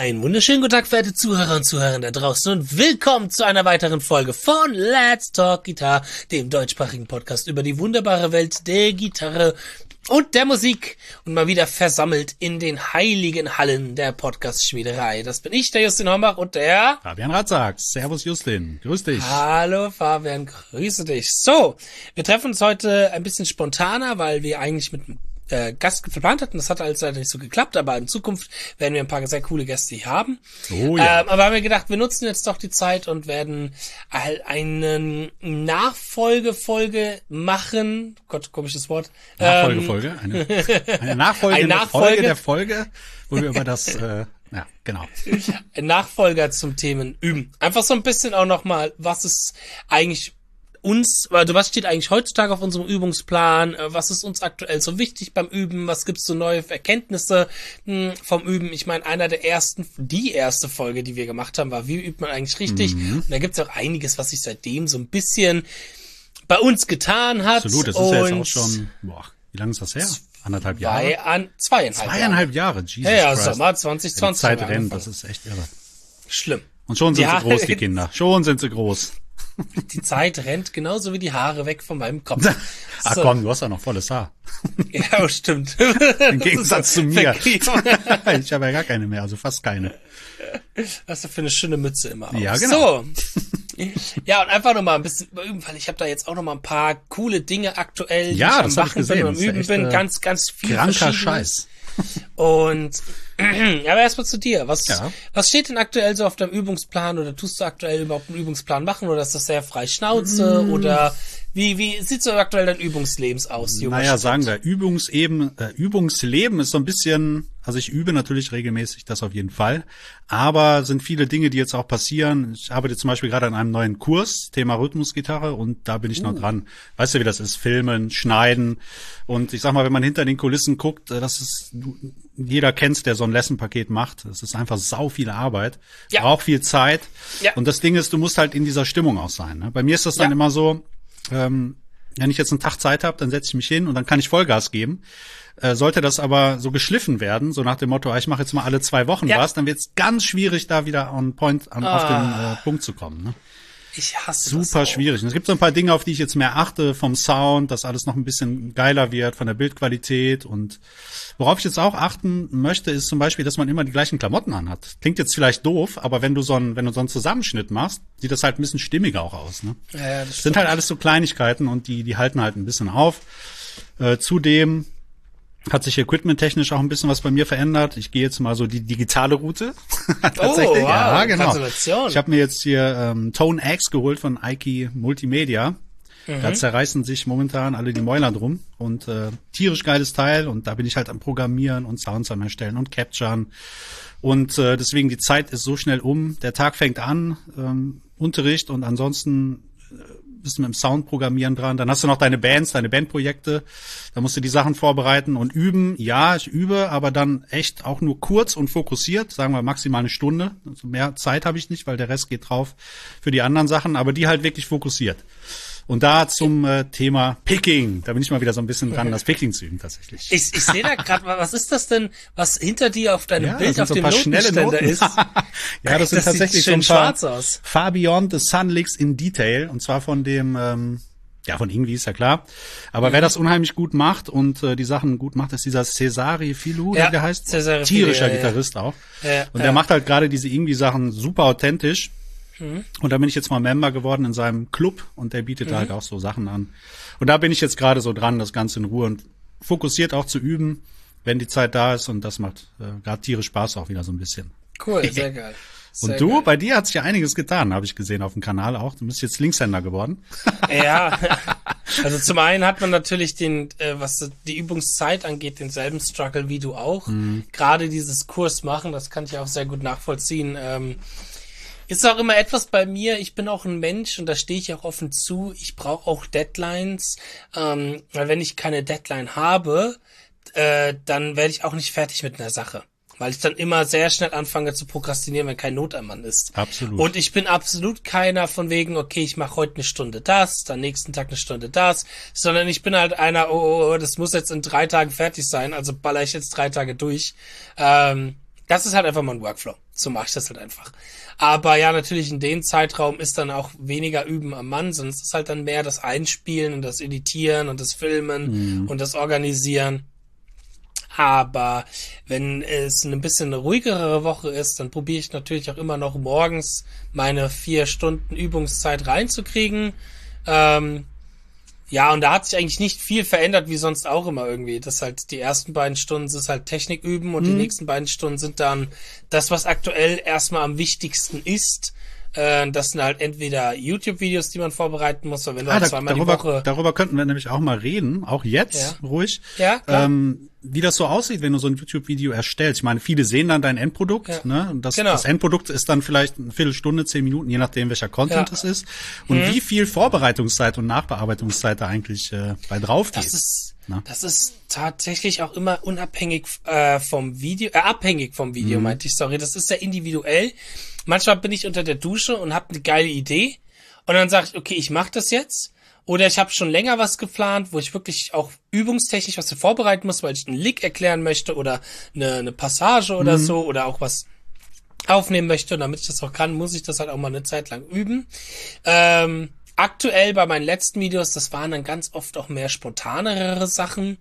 Einen wunderschönen guten Tag, verehrte Zuhörer und Zuhörer da draußen und willkommen zu einer weiteren Folge von Let's Talk Guitar, dem deutschsprachigen Podcast über die wunderbare Welt der Gitarre und der Musik und mal wieder versammelt in den heiligen Hallen der Podcast-Schmiederei. Das bin ich, der Justin Hombach und der Fabian Ratzak. Servus Justin, grüß dich. Hallo Fabian, grüße dich. So, wir treffen uns heute ein bisschen spontaner, weil wir eigentlich mit Gast geplant hatten. Das hat alles leider nicht so geklappt, aber in Zukunft werden wir ein paar sehr coole Gäste hier haben. Oh ja. Aber haben wir gedacht, wir nutzen jetzt doch die Zeit und werden eine Nachfolgefolge machen. Gott, komisches Wort. Nachfolgefolge? Eine nachfolgende Folge der Folge, wo wir über das, ja, genau. Ein Nachfolger zum Themen Üben. Einfach so ein bisschen auch nochmal, was ist eigentlich was steht eigentlich heutzutage auf unserem Übungsplan? Was ist uns aktuell so wichtig beim Üben? Was gibt's so neue Erkenntnisse vom Üben? Ich meine, die erste Folge, die wir gemacht haben, war, wie übt man eigentlich richtig? Mhm. Und da gibt's auch einiges, was sich seitdem so ein bisschen bei uns getan hat. Absolut, das ist ja jetzt auch schon, wie lange ist das her? 1,5 Jahre? 2,5 Jahre, Jesus ja, Christ. Sommer 2020. Die Zeit rennt, das ist echt irre. Schlimm. Und schon sind sie groß, die Kinder. Schon sind sie groß. Die Zeit rennt genauso wie die Haare weg von meinem Kopf. Ach komm, du hast ja noch volles Haar. Ja, stimmt. Im Gegensatz zu mir. Ich habe ja gar keine mehr, also fast keine. Was du für eine schöne Mütze immer auf. Ja, genau. So. Ja, und einfach nochmal ein bisschen üben, weil ich habe da jetzt auch nochmal ein paar coole Dinge aktuell, die ja, ich am das hab Machen ich gesehen. bin und am Üben bin. Ganz viel kranker Scheiß. Und ja, aber erstmal zu dir. Was steht denn aktuell so auf deinem Übungsplan oder tust du aktuell überhaupt einen Übungsplan machen oder ist das sehr frei Schnauze oder wie sieht so aktuell dein Übungslebens aus, Junge? Naja, sagen wir, Übungsleben ist so ein bisschen, also ich übe natürlich regelmäßig, das auf jeden Fall, aber sind viele Dinge, die jetzt auch passieren. Ich arbeite zum Beispiel gerade an einem neuen Kurs, Thema Rhythmusgitarre, und da bin ich noch dran. Weißt du, wie das ist? Filmen, schneiden, und ich sag mal, wenn man hinter den Kulissen guckt, jeder kennt's, der so ein Lesson-Paket macht. Es ist einfach sau viel Arbeit, braucht viel Zeit, und das Ding ist, du musst halt in dieser Stimmung auch sein. Ne? Bei mir ist das dann immer so, wenn ich jetzt einen Tag Zeit habe, dann setze ich mich hin und dann kann ich Vollgas geben. Sollte das aber so geschliffen werden, so nach dem Motto, ich mache jetzt mal alle 2 Wochen was, dann wird es ganz schwierig, da wieder auf den Punkt zu kommen. Ne? Ich hasse Super das schwierig. Und es gibt so ein paar Dinge, auf die ich jetzt mehr achte, vom Sound, dass alles noch ein bisschen geiler wird, von der Bildqualität. Und worauf ich jetzt auch achten möchte, ist zum Beispiel, dass man immer die gleichen Klamotten anhat. Klingt jetzt vielleicht doof, aber wenn du so einen Zusammenschnitt machst, sieht das halt ein bisschen stimmiger auch aus. Ne? Ja, das sind halt alles so Kleinigkeiten und die halten halt ein bisschen auf. Zudem hat sich equipment-technisch auch ein bisschen was bei mir verändert. Ich gehe jetzt mal so die digitale Route. Tatsächlich. Oh, wow. Ja, genau. Gratulation. Ich habe mir jetzt hier Tone X geholt von Ike Multimedia. Da zerreißen sich momentan alle die Mäuler drum. Und tierisch geiles Teil. Und da bin ich halt am Programmieren und Sounds am Erstellen und Capturen. Und deswegen, die Zeit ist so schnell um. Der Tag fängt an, Unterricht, und ansonsten bist du mit dem Soundprogrammieren dran. Dann hast du noch deine Bandprojekte. Da musst du die Sachen vorbereiten und üben. Ja, ich übe, aber dann echt auch nur kurz und fokussiert. Sagen wir maximal eine Stunde. Also mehr Zeit habe ich nicht, weil der Rest geht drauf für die anderen Sachen. Aber die halt wirklich fokussiert. Und da zum Thema Picking. Da bin ich mal wieder so ein bisschen dran, das Picking zu üben tatsächlich. Ich sehe da gerade, was ist das denn, was hinter dir auf deinem Bild auf so dem Notenständer ist? Ja, das sind tatsächlich schön so ein paar schwarz aus. Far Beyond the Sun Licks in Detail. Und zwar von dem, von Ingwie, ist ja klar. Aber wer das unheimlich gut macht und die Sachen gut macht, ist dieser Cesare Filou, der heißt. Cesare tierischer Filou, Gitarrist auch. Ja, und der macht halt gerade diese Ingwie-Sachen super authentisch. Und da bin ich jetzt mal Member geworden in seinem Club, und der bietet halt auch so Sachen an. Und da bin ich jetzt gerade so dran, das Ganze in Ruhe und fokussiert auch zu üben, wenn die Zeit da ist, und das macht gerade tierisch Spaß auch wieder so ein bisschen. Cool, sehr geil. Und du, bei dir hat sich ja einiges getan, habe ich gesehen auf dem Kanal auch. Du bist jetzt Linkshänder geworden. Ja, also zum einen hat man natürlich was die Übungszeit angeht, denselben Struggle wie du auch. Gerade dieses Kurs machen, das kann ich auch sehr gut nachvollziehen. Ist auch immer etwas bei mir, ich bin auch ein Mensch und da stehe ich auch offen zu, ich brauche auch Deadlines, weil wenn ich keine Deadline habe, dann werde ich auch nicht fertig mit einer Sache. Weil ich dann immer sehr schnell anfange zu prokrastinieren, wenn kein Not am Mann ist. Absolut. Und ich bin absolut keiner von wegen, okay, ich mache heute eine Stunde das, dann nächsten Tag eine Stunde das, sondern ich bin halt einer, das muss jetzt in 3 Tagen fertig sein, also baller ich jetzt 3 Tage durch. Das ist halt einfach mein Workflow. so mache ich das halt einfach. Aber ja, natürlich in dem Zeitraum ist dann auch weniger Üben am Mann, sondern es ist halt dann mehr das Einspielen und das Editieren und das Filmen und das Organisieren. Aber wenn es eine bisschen eine ruhigere Woche ist, dann probiere ich natürlich auch immer noch morgens meine 4 Stunden Übungszeit reinzukriegen. Ja, und da hat sich eigentlich nicht viel verändert, wie sonst auch immer irgendwie. Das halt die ersten beiden Stunden ist halt Technik üben und die nächsten beiden Stunden sind dann das, was aktuell erstmal am wichtigsten ist. Das sind halt entweder YouTube-Videos, die man vorbereiten muss, oder wenn du halt zweimal die Woche... Darüber könnten wir nämlich auch mal reden, auch jetzt, ruhig. Ja, klar. Wie das so aussieht, wenn du so ein YouTube-Video erstellst. Ich meine, viele sehen dann dein Endprodukt, ne? Und das Endprodukt ist dann vielleicht eine Viertelstunde, 10 Minuten, je nachdem, welcher Content es ist. Und wie viel Vorbereitungszeit und Nachbearbeitungszeit da eigentlich bei drauf geht. Das ist tatsächlich auch immer unabhängig vom Video, abhängig vom Video, meinte ich, sorry. Das ist sehr individuell. Manchmal bin ich unter der Dusche und habe eine geile Idee und dann sage ich, okay, ich mache das jetzt. Oder ich habe schon länger was geplant, wo ich wirklich auch übungstechnisch was vorbereiten muss, weil ich einen Lick erklären möchte oder eine Passage oder so oder auch was aufnehmen möchte. Und damit ich das auch kann, muss ich das halt auch mal eine Zeit lang üben. Aktuell bei meinen letzten Videos, das waren dann ganz oft auch mehr spontanere Sachen,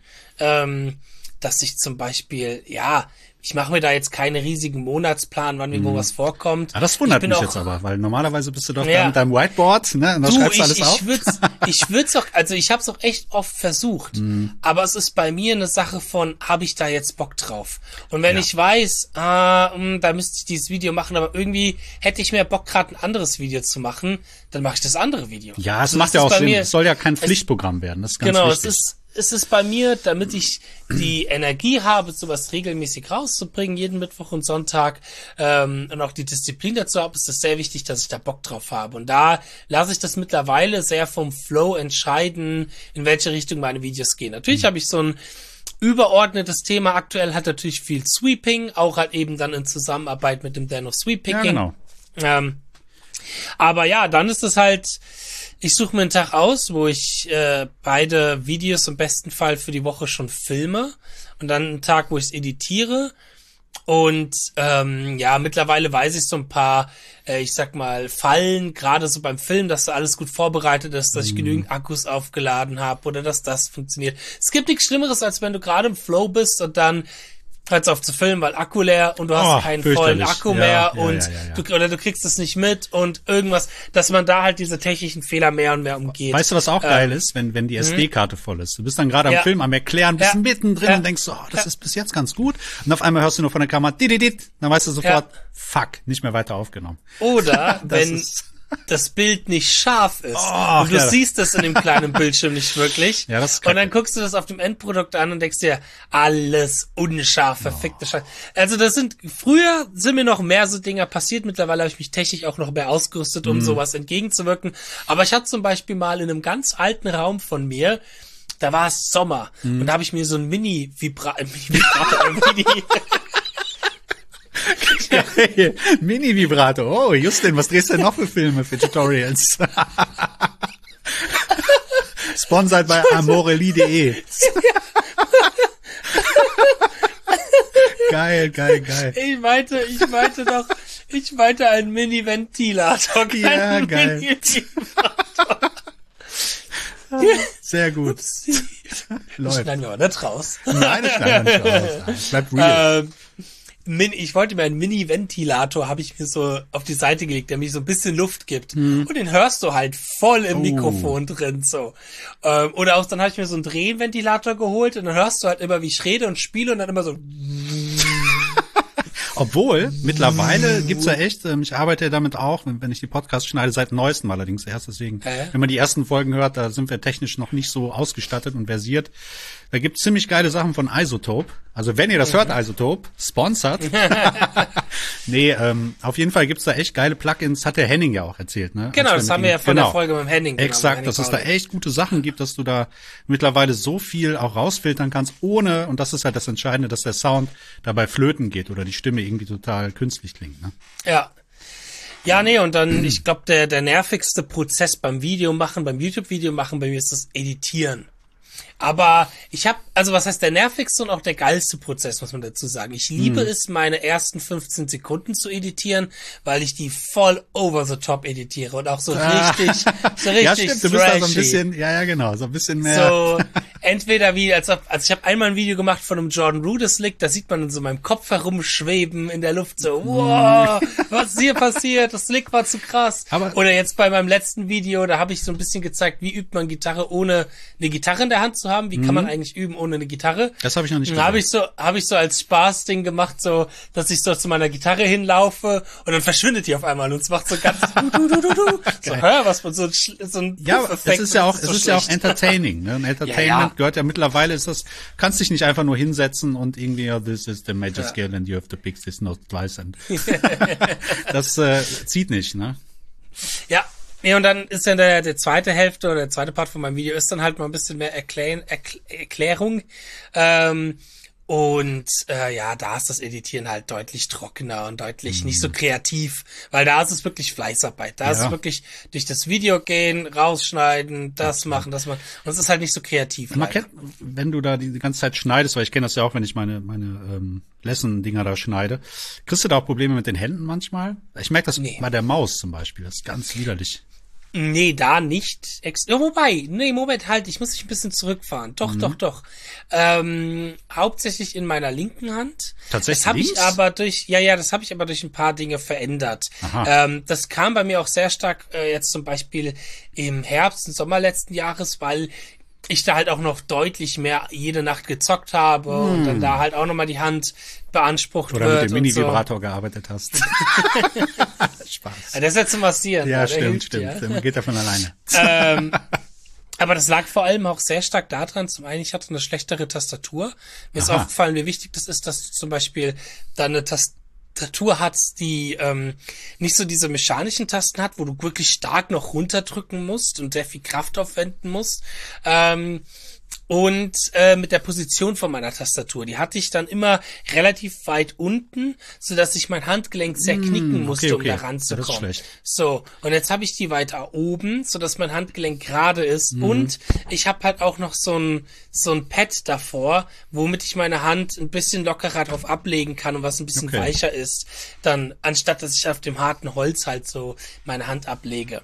dass ich zum Beispiel, ich mache mir da jetzt keine riesigen Monatsplan, wann mir wo was vorkommt. Das wundert mich jetzt aber, weil normalerweise bist du doch da mit deinem Whiteboard, ne? Und da schreibst du alles auf. Ich würd's auch, also ich habe es auch echt oft versucht, aber es ist bei mir eine Sache von, habe ich da jetzt Bock drauf? Und wenn ich weiß, da müsste ich dieses Video machen, aber irgendwie hätte ich mehr Bock, gerade ein anderes Video zu machen, dann mache ich das andere Video. Ja, also macht ja auch Sinn. Es soll ja kein Pflichtprogramm werden, das ist ganz wichtig. Es ist bei mir, damit ich die Energie habe, sowas regelmäßig rauszubringen, jeden Mittwoch und Sonntag, und auch die Disziplin dazu habe, ist es sehr wichtig, dass ich da Bock drauf habe. Und da lasse ich das mittlerweile sehr vom Flow entscheiden, in welche Richtung meine Videos gehen. Natürlich habe ich so ein überordnetes Thema. Aktuell hat natürlich viel Sweeping, auch halt eben dann in Zusammenarbeit mit dem Dan of Sweep-Picking. Ja, genau. Aber ja, dann ist es halt, ich suche mir einen Tag aus, wo ich beide Videos im besten Fall für die Woche schon filme und dann einen Tag, wo ich es editiere. Und mittlerweile weiß ich so ein paar, ich sag mal, Fallen, gerade so beim Film, dass da alles gut vorbereitet ist, dass ich genügend Akkus aufgeladen habe oder dass das funktioniert. Es gibt nichts Schlimmeres, als wenn du gerade im Flow bist und dann hört's auf zu filmen, weil Akku leer und du hast keinen vollen Akku mehr und du kriegst es nicht mit und irgendwas, dass man da halt diese technischen Fehler mehr und mehr umgeht. Weißt du, was auch geil ist, wenn die SD-Karte voll ist? Du bist dann gerade am Film am Erklären, bist mittendrin und denkst, das ist bis jetzt ganz gut. Und auf einmal hörst du nur von der Kamera, dann weißt du sofort, fuck, nicht mehr weiter aufgenommen. Oder wenn das Bild nicht scharf ist und du siehst das in dem kleinen Bildschirm nicht wirklich und dann guckst du das auf dem Endprodukt an und denkst dir, alles unscharf, verfickte Scheiße. Also früher sind mir noch mehr so Dinger passiert, mittlerweile habe ich mich technisch auch noch mehr ausgerüstet, um sowas entgegenzuwirken, aber ich hatte zum Beispiel mal in einem ganz alten Raum von mir, da war es Sommer und da habe ich mir so ein Mini-Vibrator. Oh, Justin, was drehst du denn noch für Filme, für Tutorials? Sponsored bei amoreli.de. Geil. Ich meinte einen Mini-Ventilator. Ja, geil. Sehr gut. Das schneiden wir aber nicht raus. Nein, das schneiden wir nicht raus. Bleibt real. Ich wollte mir einen Mini-Ventilator, habe ich mir so auf die Seite gelegt, der mir so ein bisschen Luft gibt. Und den hörst du halt voll im Mikrofon drin, so. Oder auch, dann habe ich mir so einen Drehventilator geholt und dann hörst du halt immer, wie ich rede und spiele und dann immer so. Obwohl, mittlerweile gibt's ja echt, ich arbeite ja damit auch, wenn ich die Podcasts schneide, seit neuestem allerdings erst, deswegen, wenn man die ersten Folgen hört, da sind wir technisch noch nicht so ausgestattet und versiert. Da gibt's ziemlich geile Sachen von Isotope. Also wenn ihr das hört, Isotope, sponsert. Nee, auf jeden Fall gibt's da echt geile Plugins, hat der Henning ja auch erzählt, ne? Genau, das haben wir ja von der Folge mit dem Henning. Exakt, dass es da echt gute Sachen gibt, dass du da mittlerweile so viel auch rausfiltern kannst, ohne, und das ist halt das Entscheidende, dass der Sound dabei flöten geht oder die Stimme irgendwie total künstlich klingt, ne? Ja. Ja, nee, und dann, ich glaube, der nervigste Prozess beim YouTube-Video machen, bei mir ist das Editieren. Aber ich habe, also was heißt der nervigste und auch der geilste Prozess, muss man dazu sagen. Ich liebe es, meine ersten 15 Sekunden zu editieren, weil ich die voll over the top editiere und auch so richtig ja, stimmt, du bist da so ein bisschen, ja, genau, so ein bisschen mehr. So, entweder wie, also ich habe einmal ein Video gemacht von einem Jordan Rudess Lick, da sieht man in so meinem Kopf herumschweben in der Luft, so, wow, was ist hier passiert? Das Lick war zu krass. Oder jetzt bei meinem letzten Video, da habe ich so ein bisschen gezeigt, wie übt man Gitarre ohne eine Gitarre in der Hand zu haben. Wie kann man eigentlich üben ohne eine Gitarre? Das habe ich noch nicht gesehen. Habe ich so als Spaßding gemacht, so, dass ich so zu meiner Gitarre hinlaufe und dann verschwindet die auf einmal und es macht so ganz so, hör, was man so ein ja, es ist ja auch entertaining, ne? Und Entertainment gehört ja mittlerweile, kannst dich nicht einfach nur hinsetzen und irgendwie, this is the major scale and you have to pick this note twice and das zieht nicht, ne? Ja. Ja, und dann ist dann der zweite Hälfte oder der zweite Part von meinem Video ist dann halt mal ein bisschen mehr Erklärung. Da ist das Editieren halt deutlich trockener und deutlich nicht so kreativ, weil da ist es wirklich Fleißarbeit. Da ist es wirklich durch das Video gehen, rausschneiden, das machen. Und es ist halt nicht so kreativ. Man kennt, wenn du da die ganze Zeit schneidest, weil ich kenne das ja auch, wenn ich meine Lesson-Dinger da schneide, kriegst du da auch Probleme mit den Händen manchmal? Ich merke das bei der Maus zum Beispiel, das ist ganz widerlich. Nee, da nicht. Moment, halt, ich muss dich ein bisschen zurückfahren. Doch. Hauptsächlich in meiner linken Hand. Tatsächlich? Das habe ich aber durch ein paar Dinge verändert. Das kam bei mir auch sehr stark jetzt zum Beispiel im Herbst und Sommer letzten Jahres, weil ich da halt auch noch deutlich mehr jede Nacht gezockt habe und dann da halt auch nochmal die Hand beansprucht wird. Oder mit dem Mini-Vibrator gearbeitet hast. Spaß. Ja, das ist ja zum Massieren. Ja, stimmt. Ja? Geht davon alleine. Aber das lag vor allem auch sehr stark daran, zum einen, ich hatte eine schlechtere Tastatur. Mir ist aufgefallen, wie wichtig das ist, dass du zum Beispiel da eine Tastatur hat, die nicht so diese mechanischen Tasten hat, wo du wirklich stark noch runterdrücken musst und sehr viel Kraft aufwenden musst. Mit der Position von meiner Tastatur, die hatte ich dann immer relativ weit unten, so dass ich mein Handgelenk sehr knicken musste, um da ranzukommen. Das ist schlecht. So, und jetzt habe ich die weiter oben, so dass mein Handgelenk gerade ist und ich habe halt auch noch so ein Pad davor, womit ich meine Hand ein bisschen lockerer drauf ablegen kann und was ein bisschen weicher ist, dann anstatt dass ich auf dem harten Holz halt so meine Hand ablege.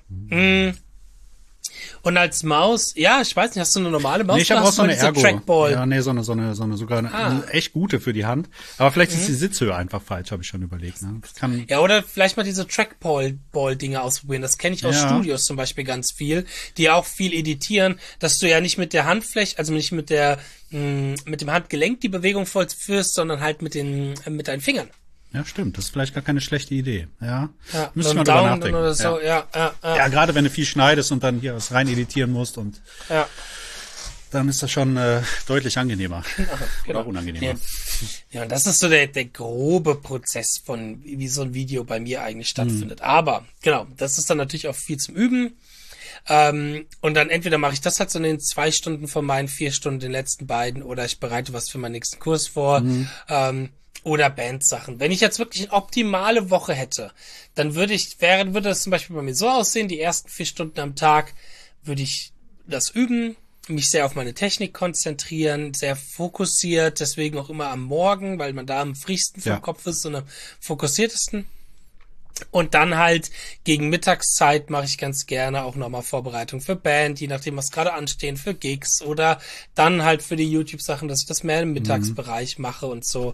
Und als Maus, ja, ich weiß nicht, hast du eine normale Maus? Nee, ich habe auch so eine Ergo. Trackball? Ja, nee, so eine sogar eine echt gute für die Hand. Aber vielleicht ist die Sitzhöhe einfach falsch, habe ich schon überlegt. Ne? Ja, oder vielleicht mal diese Trackball-Dinger ausprobieren. Das kenne ich aus Studios zum Beispiel ganz viel, die auch viel editieren, dass du ja nicht mit der Handfläche, also nicht mit dem Handgelenk die Bewegung vollführst, sondern halt mit deinen Fingern. Ja, stimmt. Das ist vielleicht gar keine schlechte Idee. Ja, müsste so man drüber nachdenken. Oder so. Ja, gerade wenn du viel schneidest und dann hier was rein editieren musst und dann ist das schon deutlich angenehmer. Oder auch unangenehmer. Ja, und das ist so der grobe Prozess von, wie so ein Video bei mir eigentlich stattfindet. Aber, genau, das ist dann natürlich auch viel zum Üben. Und dann entweder mache ich das halt so in den 2 Stunden von meinen 4 Stunden, den letzten beiden, oder ich bereite was für meinen nächsten Kurs vor. Oder Bandsachen. Wenn ich jetzt wirklich eine optimale Woche hätte, dann würde das zum Beispiel bei mir so aussehen, die ersten 4 Stunden am Tag würde ich das üben, mich sehr auf meine Technik konzentrieren, sehr fokussiert, deswegen auch immer am Morgen, weil man da am frischsten vom Kopf ist und am fokussiertesten. Und dann halt gegen Mittagszeit mache ich ganz gerne auch nochmal Vorbereitung für Band, je nachdem, was gerade anstehen, für Gigs oder dann halt für die YouTube-Sachen, dass ich das mehr im Mittagsbereich mache und so.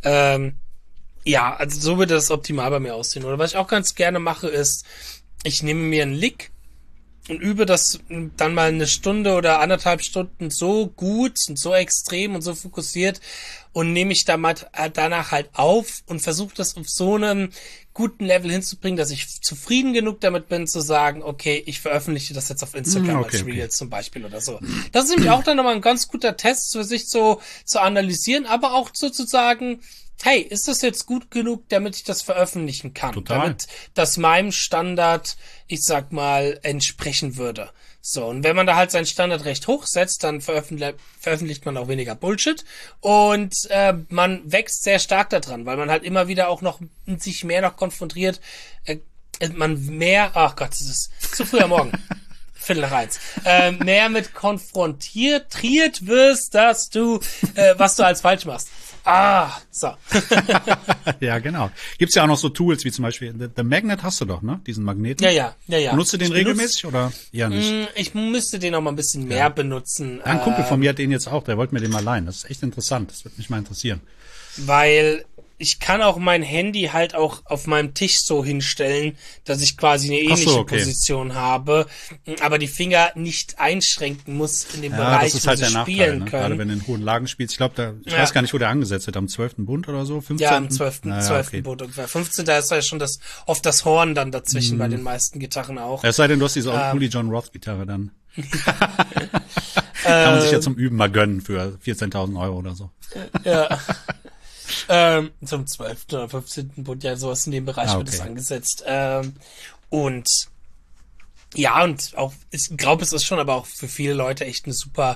Also so würde das optimal bei mir aussehen. Oder was ich auch ganz gerne mache, ist, ich nehme mir einen Lick und übe das dann mal 1 Stunde oder 1,5 Stunden so gut und so extrem und so fokussiert und nehme ich danach halt auf und versuche das auf so einem guten Level hinzubringen, dass ich zufrieden genug damit bin, zu sagen, okay, ich veröffentliche das jetzt auf Instagram als Reels zum Beispiel oder so. Das ist nämlich auch dann nochmal ein ganz guter Test für sich so zu analysieren, aber auch so zu sagen, hey, ist das jetzt gut genug, damit ich das veröffentlichen kann? Total. Damit das meinem Standard, ich sag mal, entsprechen würde. So, und wenn man da halt seinen Standard recht hoch setzt, dann veröffentlicht man auch weniger Bullshit und man wächst sehr stark daran, weil man halt immer wieder auch noch sich mehr noch konfrontiert, ach Gott, es ist zu früh am Morgen. Viertel nach 1. Mehr mit konfrontiert wirst, dass du, was du als falsch machst. So. Ja, genau. Gibt's ja auch noch so Tools wie zum Beispiel The Magnet hast du doch, ne? Diesen Magneten. Ja. Benutzt du den regelmäßig oder eher nicht? Ich müsste den noch mal ein bisschen mehr benutzen. Ein Kumpel von mir hat den jetzt auch, der wollte mir den mal leihen. Das ist echt interessant. Das würde mich mal interessieren. Weil ich kann auch mein Handy halt auch auf meinem Tisch so hinstellen, dass ich quasi eine ähnliche Position habe, aber die Finger nicht einschränken muss in dem Bereich, das ist halt wo sie der spielen Nachteil, ne? können. Gerade wenn du in hohen Lagen spielst. Ich glaube, ich weiß gar nicht, wo der angesetzt wird, am 12. Bund oder so, 15. Ja, am 12. Okay. Bund ungefähr. 15. Da ist ja schon oft das Horn dann dazwischen bei den meisten Gitarren auch. Es sei denn, du hast diese Uli John Roth Gitarre dann. Kann man sich ja zum Üben mal gönnen für 14.000 € oder so. Ja. Zum 12. oder 15. Bund, ja, sowas in dem Bereich wird es angesetzt. Und auch, ich glaube, es ist schon aber auch für viele Leute echt eine super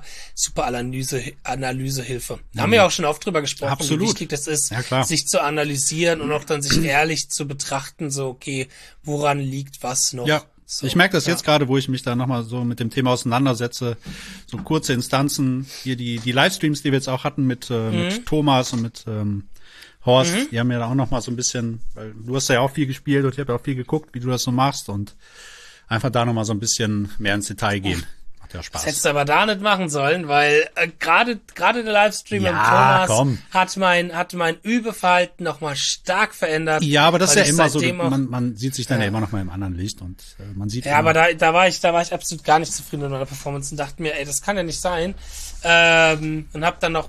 Analysehilfe. Da haben wir auch schon oft drüber gesprochen, Absolut. wie wichtig das ist, Ja, sich zu analysieren und auch dann sich ehrlich zu betrachten, so, okay, woran liegt was noch? Ja. So, ich merke das jetzt gerade, wo ich mich da nochmal so mit dem Thema auseinandersetze, so kurze Instanzen, hier die Livestreams, die wir jetzt auch hatten mit Thomas und mit Horst, die haben mir da auch nochmal so ein bisschen, weil du hast ja auch viel gespielt und ich habe ja auch viel geguckt, wie du das so machst und einfach da nochmal so ein bisschen mehr ins Detail gehen. Macht ja Spaß. Das hättest du aber da nicht machen sollen, weil gerade der Livestream mit Thomas hat mein Übeverhalten nochmal stark verändert. Ja, aber das ist ja immer so, man sieht sich dann ja immer noch mal im anderen Licht und man sieht. Ja, aber da war ich absolut gar nicht zufrieden mit meiner Performance und dachte mir, das kann ja nicht sein. Und hab dann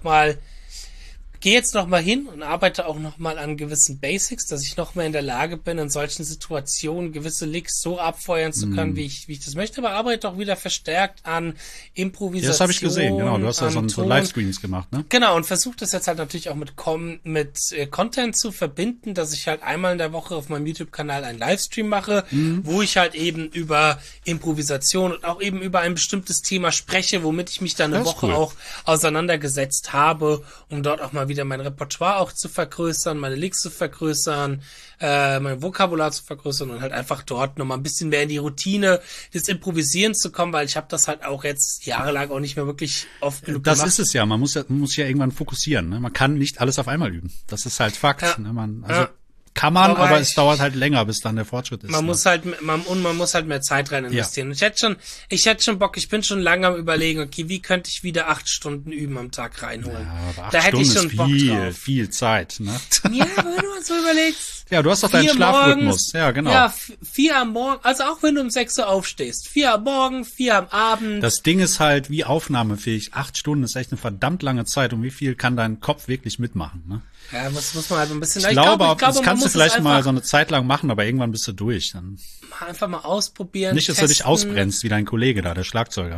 gehe jetzt noch mal hin und arbeite auch noch mal an gewissen Basics, dass ich noch mehr in der Lage bin, in solchen Situationen gewisse Licks so abfeuern zu können, wie ich das möchte, aber arbeite auch wieder verstärkt an Improvisation. Ja, das habe ich gesehen, genau. Du hast ja so Livestreams gemacht, ne? Genau, und versuche das jetzt halt natürlich auch mit Content zu verbinden, dass ich halt einmal in der Woche auf meinem YouTube-Kanal einen Livestream mache, wo ich halt eben über Improvisation und auch eben über ein bestimmtes Thema spreche, womit ich mich dann eine Woche auch auseinandergesetzt habe, um dort auch mal wieder mein Repertoire auch zu vergrößern, meine Licks zu vergrößern, mein Vokabular zu vergrößern und halt einfach dort nochmal ein bisschen mehr in die Routine des Improvisierens zu kommen, weil ich habe das halt auch jetzt jahrelang auch nicht mehr wirklich oft genug gemacht. Das ist es ja, man muss ja irgendwann fokussieren, ne? Man kann nicht alles auf einmal üben. Das ist halt Fakt, ne? Kann man, aber es dauert halt länger, bis dann der Fortschritt ist. Man muss halt mehr Zeit rein investieren. Ja. Ich hätte schon Bock, ich bin schon lange am Überlegen, okay, wie könnte ich wieder 8 Stunden üben am Tag reinholen? Ja, aber 8 da hätte Stunden ich schon ist Bock drauf. Viel Zeit, ne? Ja, wenn du mal so überlegst. Ja, du hast doch deinen Schlafrhythmus. Ja, genau. Ja, 4 am Morgen, also auch wenn du um 6 Uhr aufstehst. 4 am Morgen, 4 am Abend. Das Ding ist halt, wie aufnahmefähig. 8 Stunden ist echt eine verdammt lange Zeit. Und wie viel kann dein Kopf wirklich mitmachen, ne? Ja, muss man halt ein bisschen. Ich glaube, das kannst du vielleicht mal so eine Zeit lang machen, aber irgendwann bist du durch. Dann einfach mal ausprobieren. Nicht, dass du dich ausbrennst, wie dein Kollege da, der Schlagzeuger.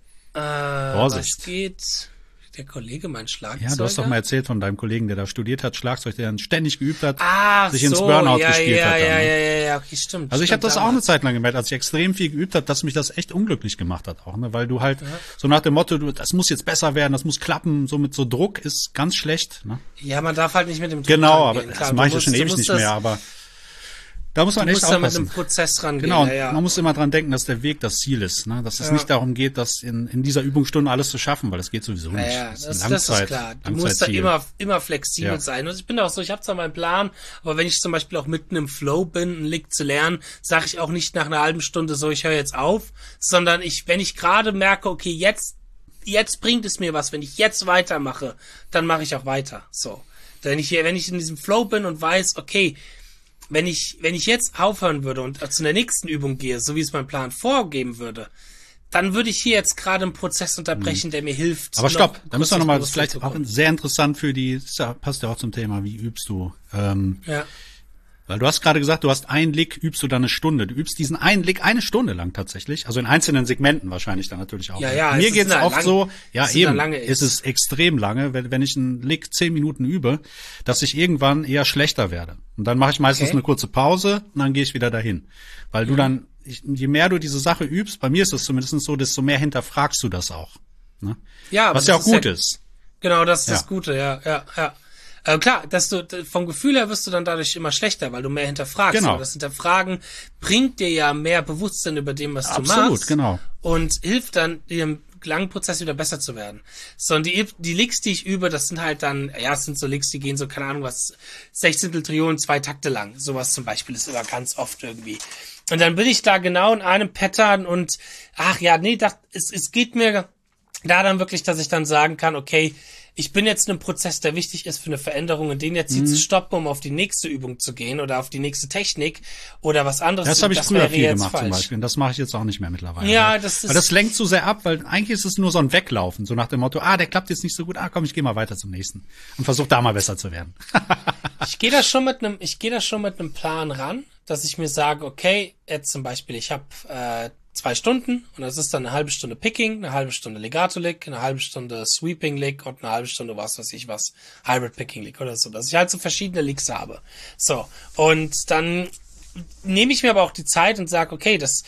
Vorsicht. Was geht? Der Kollege, mein Schlagzeuger? Ja, du hast doch mal erzählt von deinem Kollegen, der da studiert hat, Schlagzeug, der dann ständig geübt hat, sich ins Burnout gespielt hat. Ja, okay, stimmt. Also ich habe das auch eine Zeit lang gemerkt, als ich extrem viel geübt habe, dass mich das echt unglücklich gemacht hat auch, ne? Weil du halt so nach dem Motto, das muss jetzt besser werden, das muss klappen, so mit so Druck ist ganz schlecht, ne? Ja, man darf halt nicht mit dem Druck Genau, aber das mache ich ja schon ewig nicht mehr, aber da muss man echt aufpassen. Du musst da mit einem Prozess rangehen. Genau, man muss immer dran denken, dass der Weg das Ziel ist, ne? Dass es nicht darum geht, das in dieser Übungsstunde alles zu schaffen, weil das geht sowieso nicht. Ja, das ist klar. Du musst da immer flexibel sein. Und ich bin auch so, ich habe zwar meinen Plan, aber wenn ich zum Beispiel auch mitten im Flow bin, einen Lick zu lernen, sage ich auch nicht nach einer halben Stunde so, ich höre jetzt auf, sondern wenn ich gerade merke, okay, jetzt bringt es mir was, wenn ich jetzt weitermache, dann mache ich auch weiter. So. Wenn ich in diesem Flow bin und weiß, okay, wenn ich jetzt aufhören würde und zu der nächsten Übung gehe, so wie es mein Plan vorgeben würde, dann würde ich hier jetzt gerade einen Prozess unterbrechen, der mir hilft. Aber stopp, da müssen wir nochmal, das ist vielleicht auch sehr interessant passt ja auch zum Thema, wie übst du? Weil du hast gerade gesagt, du hast einen Lick, übst du dann eine Stunde. Du übst diesen einen Lick eine Stunde lang tatsächlich. Also in einzelnen Segmenten wahrscheinlich dann natürlich auch. Ja, mir geht's oft so, ja eben, ist es extrem lange, wenn ich einen Lick 10 Minuten übe, dass ich irgendwann eher schlechter werde. Und dann mache ich meistens eine kurze Pause und dann gehe ich wieder dahin. Weil du dann, je mehr du diese Sache übst, bei mir ist es zumindest so, desto mehr hinterfragst du das auch. Ne? Ja, was ja auch gut ist. Genau, das ist das Gute, ja. Klar, vom Gefühl her wirst du dann dadurch immer schlechter, weil du mehr hinterfragst. Genau. Aber das Hinterfragen bringt dir ja mehr Bewusstsein über dem, was du machst. Absolut, genau. Und hilft dann, dir im langen Prozess wieder besser zu werden. So, und die Licks, die ich übe, das sind halt dann, es sind so Licks, die gehen so, keine Ahnung was, 16. Triolen, 2 Takte lang. Sowas zum Beispiel ist immer ganz oft irgendwie. Und dann bin ich da genau in einem Pattern und, es geht mir da dann wirklich, dass ich dann sagen kann, okay, ich bin jetzt in einem Prozess, der wichtig ist für eine Veränderung, und den jetzt hier zu stoppen, um auf die nächste Übung zu gehen oder auf die nächste Technik oder was anderes. Das habe ich früher viel gemacht falsch. zum Beispiel. Und das mache ich jetzt auch nicht mehr mittlerweile. Ja, weil das ist... das lenkt so sehr ab, weil eigentlich ist es nur so ein Weglaufen. So nach dem Motto, der klappt jetzt nicht so gut. Komm, ich gehe mal weiter zum nächsten. Und versuche da mal besser zu werden. Ich gehe da schon mit einem Plan ran, dass ich mir sage, okay, jetzt zum Beispiel, ich habe 2 Stunden und das ist dann eine halbe Stunde Picking, eine halbe Stunde Legato Lick, eine halbe Stunde Sweeping Lick und eine halbe Stunde Hybrid Picking Lick oder so, dass ich halt so verschiedene Licks habe. So, und dann nehme ich mir aber auch die Zeit und sage, okay, das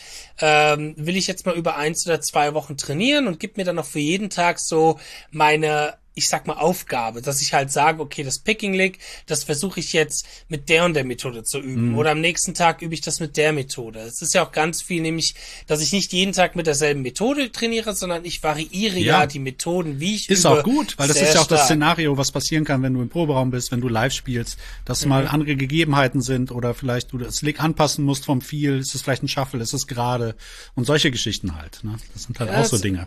will ich jetzt mal über 1 oder 2 Wochen trainieren und gebe mir dann noch für jeden Tag so meine, ich sag mal, Aufgabe, dass ich halt sage, okay, das Picking Lick, das versuche ich jetzt mit der und der Methode zu üben. Oder am nächsten Tag übe ich das mit der Methode. Es ist ja auch ganz viel, nämlich, dass ich nicht jeden Tag mit derselben Methode trainiere, sondern ich variiere ja die Methoden, wie ich übe. Ist auch gut, weil das ist ja auch das stark. Szenario, was passieren kann, wenn du im Proberaum bist, wenn du live spielst, dass mal andere Gegebenheiten sind oder vielleicht du das Lick anpassen musst vom Feel, ist es vielleicht ein Shuffle, ist es gerade und solche Geschichten halt. Ne? Das sind halt auch so Dinge.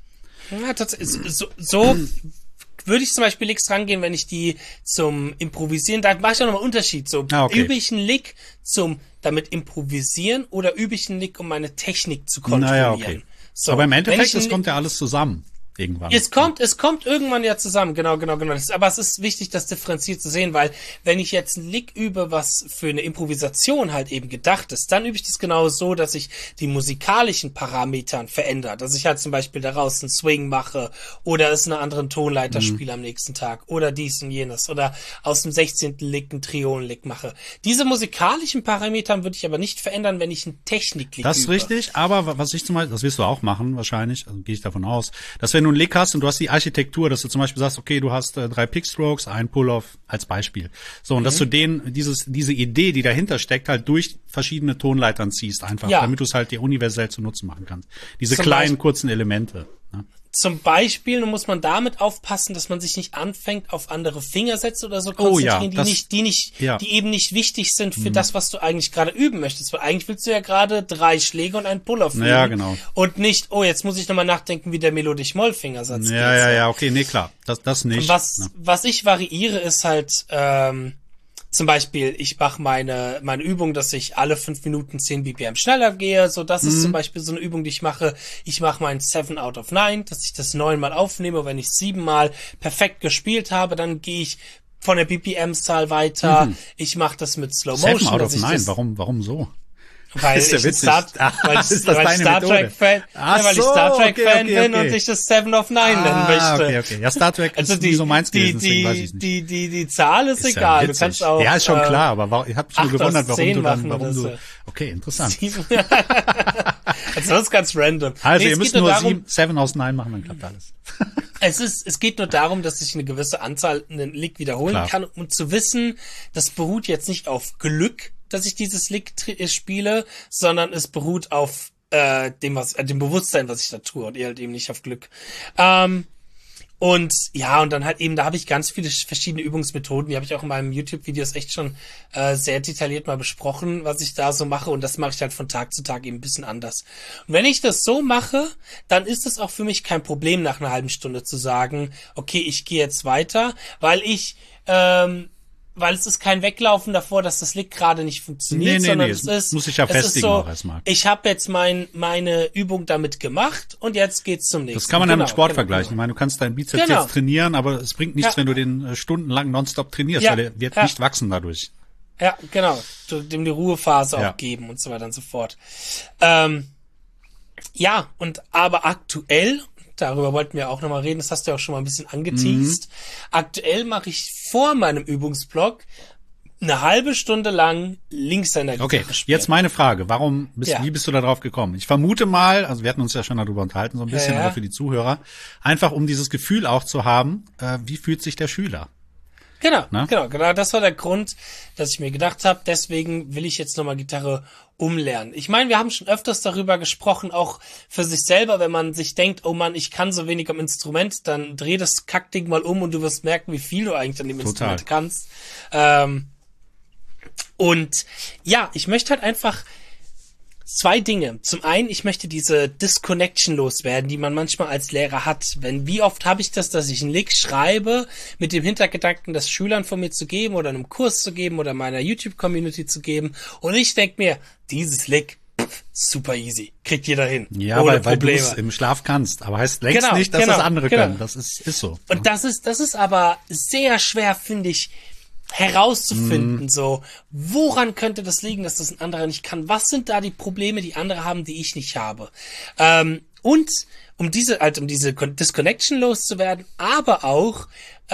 Ja, tatsächlich. So würde ich zum Beispiel Licks rangehen, wenn ich die zum Improvisieren, da mache ich auch nochmal einen Unterschied. So, übe ich einen Lick damit improvisieren oder übe ich einen Lick, um meine Technik zu kontrollieren? Naja, okay. So, aber im Endeffekt, es kommt ja alles zusammen. Irgendwann. Es kommt irgendwann ja zusammen, genau. Aber es ist wichtig, das differenziert zu sehen, weil wenn ich jetzt einen Lick übe, was für eine Improvisation halt eben gedacht ist, dann übe ich das genau so, dass ich die musikalischen Parametern verändere. Dass ich halt zum Beispiel daraus einen Swing mache oder es einen anderen Tonleiter spiele am nächsten Tag oder dies und jenes oder aus dem 16. Lick einen Triolen-Lick mache. Diese musikalischen Parametern würde ich aber nicht verändern, wenn ich einen Technik-Lick übe. Das ist richtig, aber was ich zum Beispiel, das wirst du auch machen wahrscheinlich, also gehe ich davon aus, dass wenn du einen Lick hast und du hast die Architektur, dass du zum Beispiel sagst, okay, du hast 3 Pickstrokes, ein Pull-Off als Beispiel. So, und dass du diese Idee, die dahinter steckt, halt durch verschiedene Tonleitern ziehst, einfach, damit du es halt dir universell zu Nutzen machen kannst. Diese kleinen, kurzen Elemente. Ne? Zum Beispiel muss man damit aufpassen, dass man sich nicht anfängt, auf andere Fingersätze oder so konzentrieren, die eben nicht wichtig sind für das, was du eigentlich gerade üben möchtest. Weil eigentlich willst du ja gerade 3 Schläge und einen Pull-Off üben. Ja, genau. Und nicht, jetzt muss ich nochmal nachdenken, wie der Melodisch-Moll-Fingersatz geht. Ja, okay, nee, klar. Das nicht. Was ich variiere, ist halt, zum Beispiel, ich mache meine Übung, dass ich alle 5 Minuten 10 BPM schneller gehe. So, das ist zum Beispiel so eine Übung, die ich mache. Ich mache mein 7 out of 9, dass ich das 9-mal aufnehme. Wenn ich 7-mal perfekt gespielt habe, dann gehe ich von der BPM-Zahl weiter. Ich mache das mit Slow Motion. 7 out of 9, warum so? Weil ich Star Trek-Fan bin und ich das 7 of 9 nennen möchte. Okay. Ja, Star Trek ist nie so meins gewesen, deswegen weiß ich nicht. Die Zahl ist egal. Ja, du kannst auch. Ja, ist schon klar, aber ich habe mich nur gewundert, warum du. Okay, interessant. Also das ist ganz random. Also ihr müsst nur 7 aus 9 machen, dann klappt alles. Es geht nur darum, dass ich eine gewisse Anzahl einen Lick wiederholen kann, um zu wissen, das beruht jetzt nicht auf Glück, dass ich dieses Lick spiele, sondern es beruht auf dem Bewusstsein, was ich da tue, und halt eben nicht auf Glück. Und dann halt eben, da habe ich ganz viele verschiedene Übungsmethoden, die habe ich auch in meinen YouTube-Videos echt schon sehr detailliert mal besprochen, was ich da so mache, und das mache ich halt von Tag zu Tag eben ein bisschen anders. Und wenn ich das so mache, dann ist es auch für mich kein Problem, nach einer halben Stunde zu sagen, okay, ich gehe jetzt weiter, weil es ist kein Weglaufen davor, dass das Lick gerade nicht funktioniert, sondern es ist, muss ich ja festigen auch erstmal. Ich habe jetzt meine Übung damit gemacht und jetzt geht's zum nächsten. Das kann man ja mit Sport vergleichen. Ich meine, du kannst deinen Bizeps jetzt trainieren, aber es bringt nichts, wenn du den stundenlang nonstop trainierst, weil der wird nicht wachsen dadurch. Ja, genau. Dem die Ruhephase auch geben und so weiter und so fort. Aber aktuell, darüber wollten wir auch nochmal reden, das hast du ja auch schon mal ein bisschen angeteased. Aktuell mache ich vor meinem Übungsblock eine halbe Stunde lang Linkshänder Gitarre spielen. Okay, jetzt meine Frage, wie bist du da drauf gekommen? Ich vermute mal, also wir hatten uns ja schon darüber unterhalten, so ein bisschen, aber für die Zuhörer, einfach um dieses Gefühl auch zu haben, wie fühlt sich der Schüler? Genau. Das war der Grund, dass ich mir gedacht habe, deswegen will ich jetzt nochmal Gitarre umlernen. Ich meine, wir haben schon öfters darüber gesprochen, auch für sich selber, wenn man sich denkt, oh Mann, ich kann so wenig am Instrument, dann dreh das Kackding mal um und du wirst merken, wie viel du eigentlich an dem Instrument kannst. Und ja, ich möchte halt einfach zwei Dinge. Zum einen, ich möchte diese Disconnection loswerden, die man manchmal als Lehrer hat. Wie oft habe ich das, dass ich einen Lick schreibe, mit dem Hintergedanken, das Schülern von mir zu geben oder einem Kurs zu geben oder meiner YouTube-Community zu geben. Und ich denke mir, dieses Lick, super easy. Kriegt jeder hin. Ja, weil du es im Schlaf kannst. Aber heißt längst nicht, dass das andere können. Das ist so. Und das ist aber sehr schwer, finde ich, herauszufinden, so, woran könnte das liegen, dass das ein anderer nicht kann? Was sind da die Probleme, die andere haben, die ich nicht habe? Und um diese Disconnection loszuwerden, aber auch,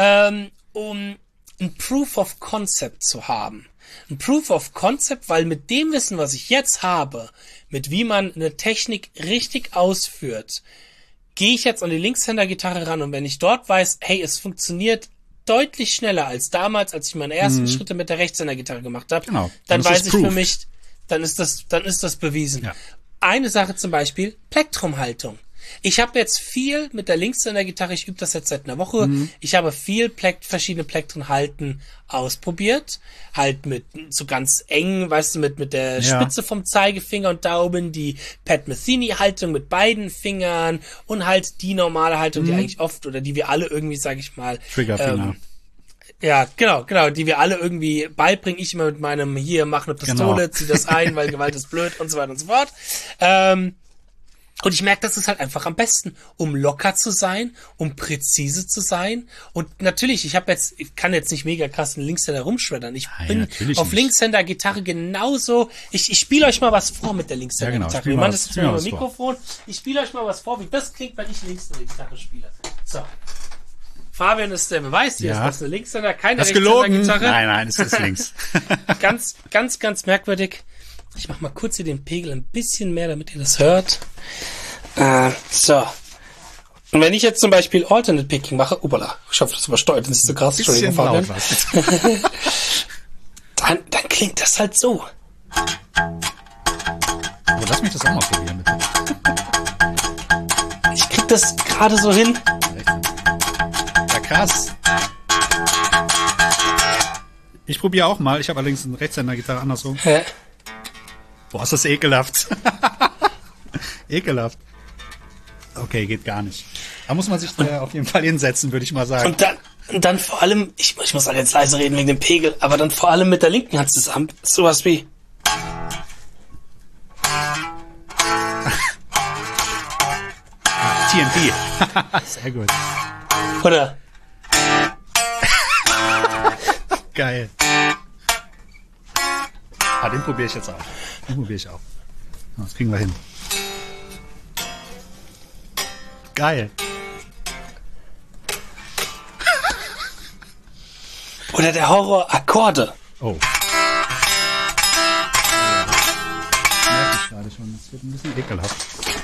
um ein Proof of Concept zu haben. Ein Proof of Concept, weil mit dem Wissen, was ich jetzt habe, mit wie man eine Technik richtig ausführt, gehe ich jetzt an die Linkshänder-Gitarre ran und wenn ich dort weiß, hey, es funktioniert deutlich schneller als damals, als ich meine ersten Schritte mit der Rechtshänder-Gitarre gemacht habe, dann weiß ich für mich, dann ist das bewiesen. Ja. Eine Sache zum Beispiel, Plektrumhaltung. Ich habe jetzt viel mit der Linkshänder-Gitarre, ich übe das jetzt seit einer Woche, ich habe viel verschiedene Plektrenhalten ausprobiert, halt mit so ganz eng, weißt du, mit der Spitze vom Zeigefinger und Daumen, die Pat Metheny-Haltung mit beiden Fingern und halt die normale Haltung, die eigentlich oft, oder die wir alle irgendwie, sag ich mal, Triggerfinger. Ja, genau, die wir alle irgendwie beibringen. Ich immer mit meinem, hier, mach eine Pistole, zieh das ein, weil Gewalt ist blöd und so weiter und so fort. Und ich merke, das ist halt einfach am besten, um locker zu sein, um präzise zu sein. Und natürlich, ich kann jetzt nicht mega krass einen Linkshänder rumschreddern. Ich bin auf Linkshänder-Gitarre genauso. Ich spiele euch mal was vor mit der Linkshänder-Gitarre. Wir machen das jetzt mit dem Mikrofon. Ich spiele euch mal was vor, wie das klingt, wenn ich Linkshänder-Gitarre spiele. So. Fabian ist der Beweis, hier ist das eine Linkshänder, keine Rechtshänder-Gitarre. Nein, es ist links. Ganz merkwürdig. Ich mach mal kurz hier den Pegel ein bisschen mehr, damit ihr das hört. So. Und wenn ich jetzt zum Beispiel Alternate Picking mache, ich hoffe, das übersteuert nicht so krass, Entschuldigung, Fabian. dann klingt das halt so. Aber lass mich das auch mal probieren, bitte. Ich krieg das gerade so hin. Ja, krass. Ich probiere auch mal. Ich habe allerdings eine Rechtshänder-Gitarre andersrum. Hä? Boah, ist das ekelhaft. Ekelhaft. Okay, geht gar nicht. Da muss man sich auf jeden Fall hinsetzen, würde ich mal sagen. Und dann vor allem, ich muss halt jetzt leise reden wegen dem Pegel, aber dann vor allem mit der linken Hand zusammen. Sowas wie. TNT. Sehr gut. Oder? Geil. Den probiere ich jetzt auch. Das kriegen wir hin. Geil. Oder der Horror Akkorde. Oh. Das merke ich gerade schon. Das wird ein bisschen ekelhaft.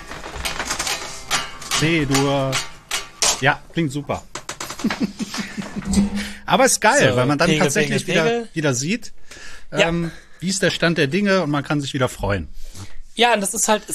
C-Dur. Ja, klingt super. Aber ist geil, weil man dann Pegel, tatsächlich wieder sieht, wie ist der Stand der Dinge und man kann sich wieder freuen. Ja, und es ist halt,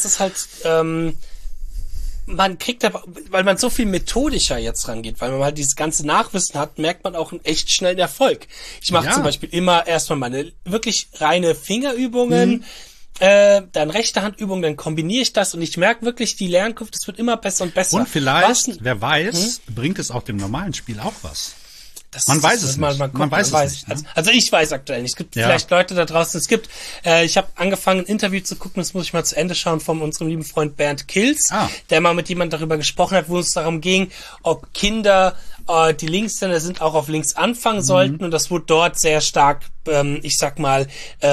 man kriegt aber, weil man so viel methodischer jetzt rangeht, weil man halt dieses ganze Nachwissen hat, merkt man auch einen echt schnellen Erfolg. Ich mache zum Beispiel immer erstmal meine wirklich reine Fingerübungen, dann rechte Handübungen, dann kombiniere ich das und ich merke wirklich, die Lernkurve, das wird immer besser und besser. Und vielleicht, wer weiß, bringt es auch dem normalen Spiel auch was. Man weiß es nicht. Man weiß es nicht. Also ich weiß aktuell nicht. Es gibt vielleicht Leute da draußen. Ich habe angefangen, ein Interview zu gucken, das muss ich mal zu Ende schauen, von unserem lieben Freund Bernd Kills, der mal mit jemandem darüber gesprochen hat, wo es darum ging, ob Kinder, die Linkshänder sind, auch auf links anfangen sollten. Und das wurde dort sehr stark, ich sag mal,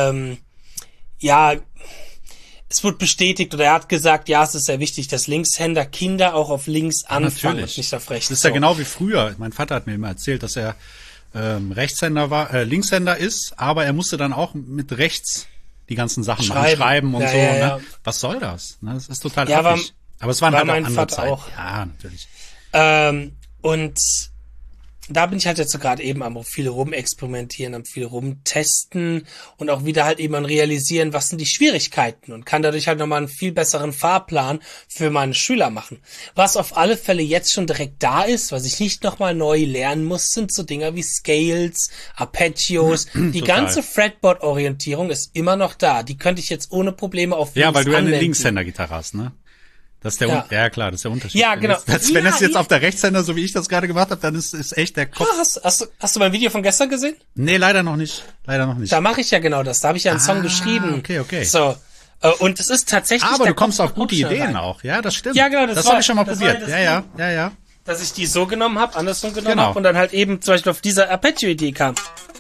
es wurde bestätigt oder er hat gesagt, ja, es ist sehr wichtig, dass Linkshänder Kinder auch auf links anfangen und nicht auf rechts. Das ist ja genau wie früher. Mein Vater hat mir immer erzählt, dass er Linkshänder ist, aber er musste dann auch mit rechts die ganzen Sachen schreiben und so. Ja. Ne? Was soll das? Ne? Das ist total affig. Aber es waren halt auch andere Zeiten. Auch. Ja, natürlich. Und da bin ich halt jetzt so gerade eben am viel rumexperimentieren, am viel rumtesten und auch wieder halt eben an realisieren, was sind die Schwierigkeiten und kann dadurch halt nochmal einen viel besseren Fahrplan für meine Schüler machen. Was auf alle Fälle jetzt schon direkt da ist, was ich nicht nochmal neu lernen muss, sind so Dinger wie Scales, Arpeggios. Die ganze Fretboard-Orientierung ist immer noch da. Die könnte ich jetzt ohne Probleme auf Links weil du ja eine Linkshänder-Gitarre hast, ne? Das ist der ja klar, das ist der Unterschied. Ja, genau. Wenn das jetzt auf der Rechtshänder, so wie ich das gerade gemacht habe, dann ist echt der Kopf. Hast du mein Video von gestern gesehen? Nee, leider noch nicht. Da mache ich ja genau das. Da habe ich ja einen Song geschrieben. Okay. So. Und es ist tatsächlich. Aber du kommst auf gute Ideen auch, ja, das stimmt. Ja, genau, das habe ich schon mal probiert. Ja. Dass ich die so genommen habe, andersrum genommen habe und dann halt eben zum Beispiel auf diese Arpeggio-Idee kam.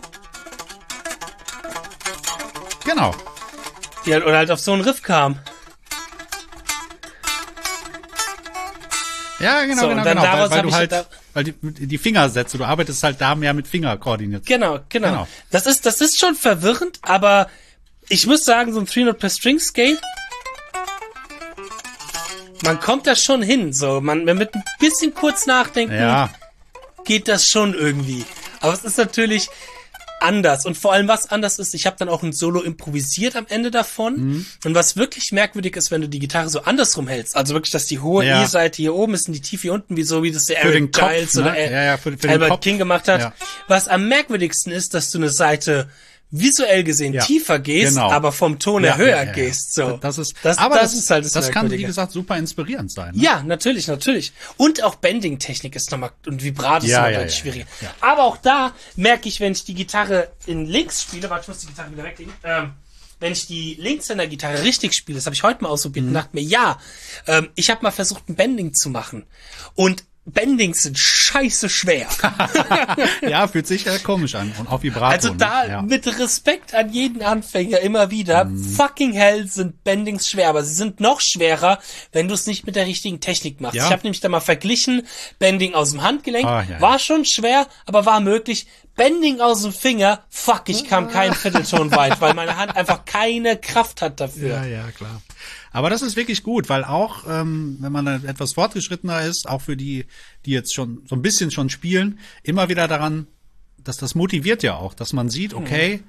Genau. Die halt, oder halt auf so einen Riff kam. Ja, genau, so, genau. Weil du halt, weil die Fingersätze, du arbeitest halt da mehr mit Fingerkoordination. Genau. Das ist schon verwirrend, aber ich muss sagen, so ein 3-Note-per-String-Scale, man kommt da schon hin, so. Mit ein bisschen kurz nachdenken, geht das schon irgendwie. Aber es ist natürlich anders. Und vor allem, was anders ist, ich habe dann auch ein Solo improvisiert am Ende davon. Und was wirklich merkwürdig ist, wenn du die Gitarre so andersrum hältst, also wirklich, dass die hohe E-Seite hier oben ist und die tiefe hier unten, wie das der Eric Giles oder Albert King gemacht hat. Ja. Was am merkwürdigsten ist, dass du eine Seite visuell gesehen tiefer gehst, aber vom Ton her höher gehst. So. Das ist halt das kann, wie gesagt, super inspirierend sein. Ne? Ja, natürlich. Und auch Bending-Technik ist nochmal, und Vibrato ist nochmal deutlich schwieriger. Ja. Aber auch da merke ich, wenn ich die Gitarre in links spiele, ich muss die Gitarre wieder weglegen, wenn ich die Linkshänder-Gitarre richtig spiele, das habe ich heute mal ausprobiert und dachte mir, ich habe mal versucht, ein Bending zu machen. Und Bendings sind scheiße schwer. Ja, fühlt sich ja komisch an. Und auch Vibrato. Also da mit Respekt an jeden Anfänger immer wieder, fucking hell sind Bendings schwer, aber sie sind noch schwerer, wenn du es nicht mit der richtigen Technik machst. Ja. Ich habe nämlich da mal verglichen, Bending aus dem Handgelenk, war schon schwer, aber war möglich. Bending aus dem Finger, ich kam keinen Viertelton weit, weil meine Hand einfach keine Kraft hat dafür. Ja, klar. Aber das ist wirklich gut, weil auch, wenn man dann etwas fortgeschrittener ist, auch für die jetzt schon so ein bisschen schon spielen, immer wieder daran, dass das motiviert ja auch, dass man sieht, okay,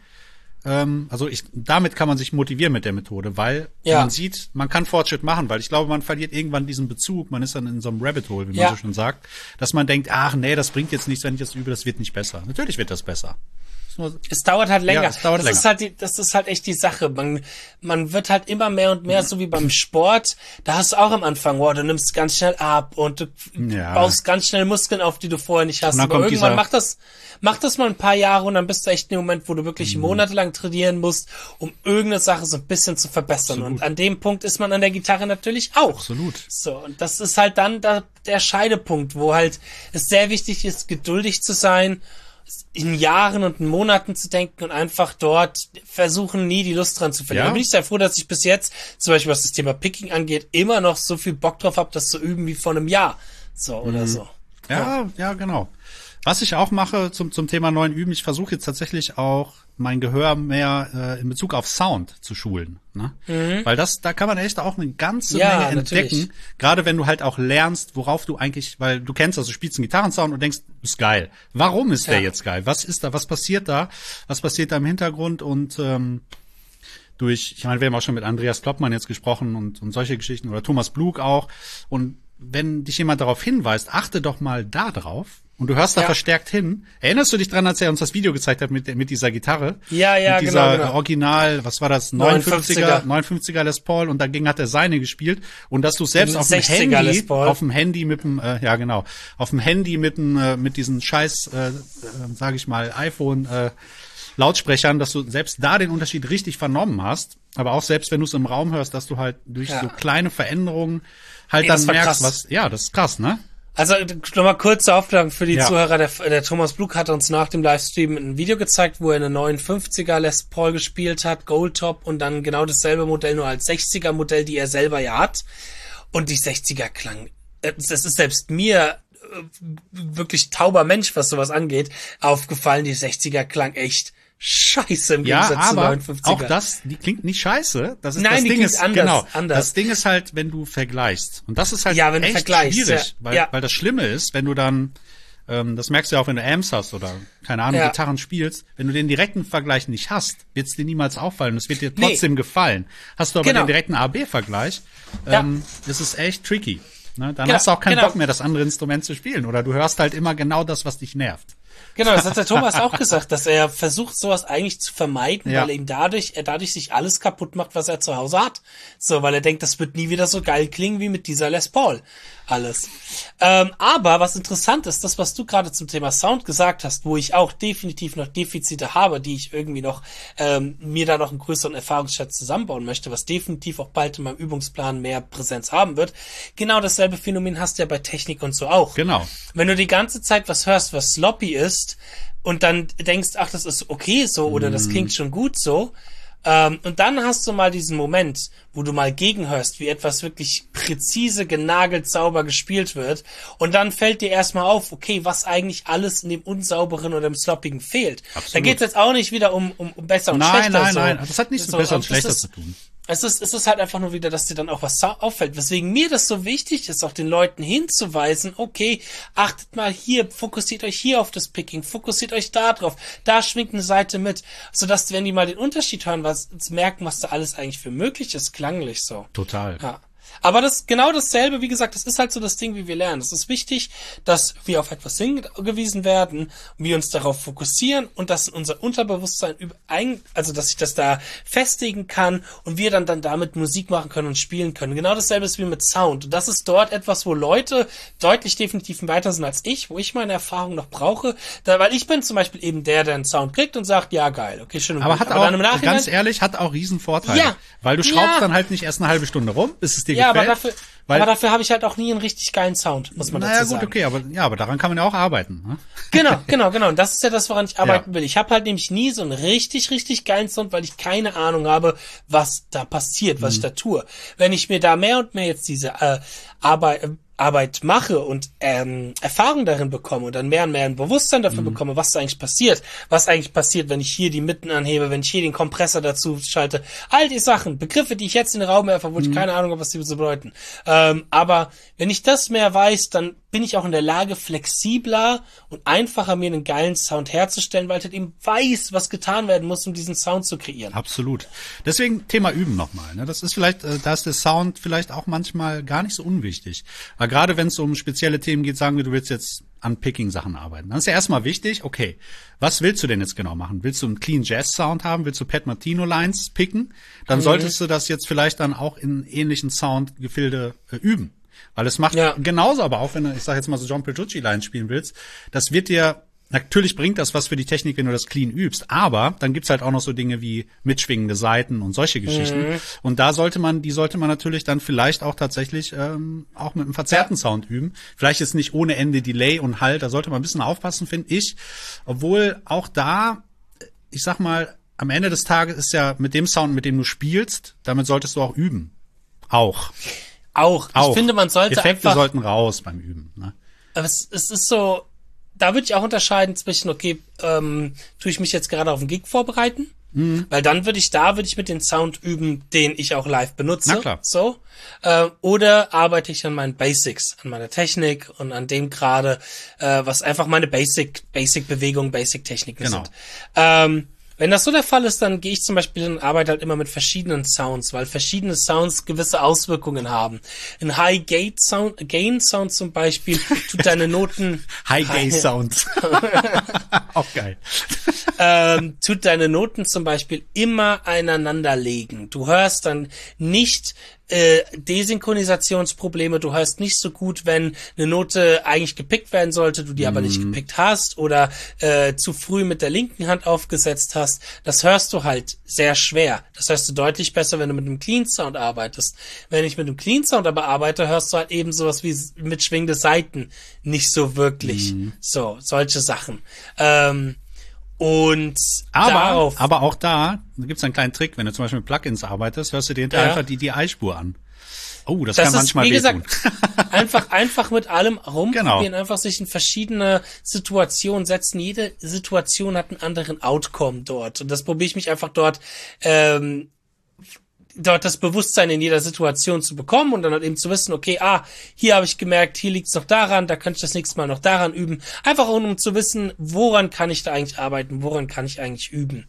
damit kann man sich motivieren mit der Methode, weil man sieht, man kann Fortschritt machen, weil ich glaube, man verliert irgendwann diesen Bezug, man ist dann in so einem Rabbit Hole, wie man so schon sagt, dass man denkt, ach nee, das bringt jetzt nichts, wenn ich das übe, das wird nicht besser. Natürlich wird das besser. Es dauert halt länger. Ja, das ist halt echt die Sache. Man wird halt immer mehr und mehr, so wie beim Sport. Da hast du auch am Anfang, du nimmst ganz schnell ab und du baust ganz schnell Muskeln auf, die du vorher nicht hast. Aber irgendwann mach das mal ein paar Jahre und dann bist du echt in dem Moment, wo du wirklich monatelang trainieren musst, um irgendeine Sache so ein bisschen zu verbessern. Absolut. Und an dem Punkt ist man an der Gitarre natürlich auch. Absolut. So, und das ist halt dann der Scheidepunkt, wo halt es sehr wichtig ist, geduldig zu sein, in Jahren und in Monaten zu denken und einfach dort versuchen, nie die Lust dran zu verlieren. Da bin ich sehr froh, dass ich bis jetzt, zum Beispiel was das Thema Picking angeht, immer noch so viel Bock drauf habe, das zu üben wie vor einem Jahr. So oder so. Ja, genau. Was ich auch mache zum Thema neuen Üben, ich versuche jetzt tatsächlich auch mein Gehör mehr in Bezug auf Sound zu schulen, ne? Weil da kann man echt auch eine ganze Menge entdecken. Natürlich. Gerade wenn du halt auch lernst, worauf du eigentlich, weil du kennst du spielst einen Gitarrensound und denkst, ist geil. Warum ist der jetzt geil? Was ist da? Was passiert da? Was passiert da im Hintergrund? Und ich meine, wir haben auch schon mit Andreas Kloppmann jetzt gesprochen und solche Geschichten oder Thomas Blug auch. Und wenn dich jemand darauf hinweist, achte doch mal da drauf. Und du hörst da verstärkt hin. Erinnerst du dich dran, als er uns das Video gezeigt hat mit dieser Gitarre? Ja, mit dieser genau. Original, was war das? 59er Les Paul und dagegen hat er seine gespielt. Und dass du selbst auf dem Handy mit dem, auf dem Handy mit diesen scheiß, sag ich mal, iPhone, Lautsprechern, dass du selbst da den Unterschied richtig vernommen hast. Aber auch selbst wenn du es im Raum hörst, dass du halt durch so kleine Veränderungen halt dann merkst, das ist krass, ne? Also nochmal kurze Aufklärung für die Zuhörer. Der Thomas Blug hat uns nach dem Livestream ein Video gezeigt, wo er eine 59er Les Paul gespielt hat, Goldtop und dann genau dasselbe Modell, nur als 60er Modell, die er selber ja hat. Und die 60er klang, das ist selbst mir wirklich tauber Mensch, was sowas angeht, aufgefallen. Die 60er klang echt scheiße im Gegensatz zu 59er. Auch die klingt nicht scheiße. Das ist Nein, das die Ding klingt ist anders. Das Ding ist halt, wenn du vergleichst. Und das ist halt wenn du echt vergleichst, schwierig, weil das Schlimme ist, wenn du dann das merkst du ja auch, wenn du Amps hast oder, keine Ahnung, Gitarren spielst. Wenn du den direkten Vergleich nicht hast, wird es dir niemals auffallen. Es wird dir trotzdem gefallen. Hast du aber den direkten A-B-Vergleich, das ist echt tricky. Ne? Dann hast du auch keinen Bock mehr, das andere Instrument zu spielen. Oder du hörst halt immer genau das, was dich nervt. Genau, das hat der Thomas auch gesagt, dass er versucht, sowas eigentlich zu vermeiden, weil er ihm dadurch sich alles kaputt macht, was er zu Hause hat. So, weil er denkt, das wird nie wieder so geil klingen wie mit dieser Les Paul. Alles. Aber was interessant ist, das, was du gerade zum Thema Sound gesagt hast, wo ich auch definitiv noch Defizite habe, die ich irgendwie noch mir da noch einen größeren Erfahrungsschatz zusammenbauen möchte, was definitiv auch bald in meinem Übungsplan mehr Präsenz haben wird. Genau dasselbe Phänomen hast du ja bei Technik und so auch. Genau. Wenn du die ganze Zeit was hörst, was sloppy ist und dann denkst, ach, das ist okay so oder das klingt schon gut so, und dann hast du mal diesen Moment, wo du mal gegenhörst, wie etwas wirklich präzise, genagelt, sauber gespielt wird. Und dann fällt dir erstmal auf, okay, was eigentlich alles in dem Unsauberen oder dem Sloppigen fehlt. Absolut. Da geht es jetzt auch nicht wieder um besser und schlechter. Nein. Das hat nichts mit besser und schlechter zu tun. Es ist halt einfach nur wieder, dass dir dann auch was auffällt. Weswegen mir das so wichtig ist, auch den Leuten hinzuweisen, okay, achtet mal hier, fokussiert euch hier auf das Picking, fokussiert euch da drauf, da schwingt eine Seite mit, sodass, wenn die mal den Unterschied hören, merken, was da alles eigentlich für möglich ist, klanglich so. Total. Ja. Aber das genau dasselbe, wie gesagt, das ist halt so das Ding, wie wir lernen. Es ist wichtig, dass wir auf etwas hingewiesen werden, wir uns darauf fokussieren und dass unser Unterbewusstsein also dass sich das da festigen kann und wir dann damit Musik machen können und spielen können. Genau dasselbe ist wie mit Sound. Und das ist dort etwas, wo Leute deutlich definitiv weiter sind als ich, wo ich meine Erfahrung noch brauche. Weil ich bin zum Beispiel eben der einen Sound kriegt und sagt, ja geil, okay, schön und aber gut. Hat aber auch, ganz ehrlich, hat auch riesen Vorteile. Ja, weil du schraubst dann halt nicht erst eine halbe Stunde rum, bis es dir gefällt. Aber dafür habe ich halt auch nie einen richtig geilen Sound, muss man dazu sagen. Naja, gut, okay, aber daran kann man ja auch arbeiten. Ne? Genau. Und das ist ja das, woran ich arbeiten will. Ich habe halt nämlich nie so einen richtig, richtig geilen Sound, weil ich keine Ahnung habe, was da passiert, was ich da tue. Wenn ich mir da mehr und mehr jetzt diese Arbeit mache und Erfahrung darin bekomme und dann mehr und mehr ein Bewusstsein dafür bekomme, was eigentlich passiert, wenn ich hier die Mitten anhebe, wenn ich hier den Kompressor dazu schalte, all die Sachen, Begriffe, die ich jetzt in den Raum werfe, wo ich keine Ahnung habe, was die so bedeuten. Aber wenn ich das mehr weiß, dann bin ich auch in der Lage, flexibler und einfacher mir einen geilen Sound herzustellen, weil ich halt eben weiß, was getan werden muss, um diesen Sound zu kreieren. Absolut. Deswegen Thema Üben nochmal. Ne? Das ist vielleicht, da ist der Sound vielleicht auch manchmal gar nicht so unwichtig. Weil gerade wenn es um spezielle Themen geht, sagen wir, du willst jetzt an Picking-Sachen arbeiten. Dann ist ja erstmal wichtig, okay, was willst du denn jetzt genau machen? Willst du einen Clean Jazz-Sound haben? Willst du Pat Martino-Lines picken? Dann solltest du das jetzt vielleicht dann auch in ähnlichen Soundgefilde üben. Weil es macht genauso, aber auch wenn du, ich sag jetzt mal so John Petrucci-Lines spielen willst, das wird dir, natürlich bringt das was für die Technik, wenn du das clean übst, aber dann gibt's halt auch noch so Dinge wie mitschwingende Saiten und solche Geschichten. Und die sollte man natürlich dann vielleicht auch tatsächlich auch mit einem verzerrten Sound üben. Vielleicht jetzt nicht ohne Ende Delay und Halt, da sollte man ein bisschen aufpassen, finde ich. Obwohl auch da, ich sag mal, am Ende des Tages ist ja mit dem Sound, mit dem du spielst, damit solltest du auch üben. Auch. Ich finde, man sollte Effekte sollten raus beim Üben. Ne? Aber es ist so, da würde ich auch unterscheiden zwischen, okay, tue ich mich jetzt gerade auf einen Gig vorbereiten? Weil dann würde ich mit dem Sound üben, den ich auch live benutze. Na klar. So. Oder arbeite ich an meinen Basics, an meiner Technik und an dem gerade, was einfach meine Basic-Bewegungen, Basic-Techniken sind. Wenn das so der Fall ist, dann gehe ich zum Beispiel und arbeite halt immer mit verschiedenen Sounds, weil verschiedene Sounds gewisse Auswirkungen haben. Ein High-Gain-Sound zum Beispiel tut deine Noten... High-Gain-Sound. Auch geil. Tut deine Noten zum Beispiel immer aneinander legen. Du hörst dann nicht Desynchronisationsprobleme, du hörst nicht so gut, wenn eine Note eigentlich gepickt werden sollte, du die aber nicht gepickt hast oder zu früh mit der linken Hand aufgesetzt hast. Das hörst du halt sehr schwer. Das hörst du deutlich besser, wenn du mit einem Clean Sound arbeitest. Wenn ich mit einem Clean Sound aber arbeite, hörst du halt eben sowas wie mit schwingende Saiten nicht so wirklich. So, solche Sachen. Aber auch da gibt's einen kleinen Trick, wenn du zum Beispiel mit Plugins arbeitest, hörst du dir einfach die DI-Spur an. Oh, das kann manchmal wehtun. Einfach mit allem rumprobieren, einfach sich in verschiedene Situationen setzen. Jede Situation hat einen anderen Outcome dort. Und das probiere ich mich einfach dort dort das Bewusstsein in jeder Situation zu bekommen und dann halt eben zu wissen, okay, hier habe ich gemerkt, hier liegt es noch daran, da könnte ich das nächste Mal noch daran üben. Einfach um zu wissen, woran kann ich da eigentlich arbeiten, woran kann ich eigentlich üben.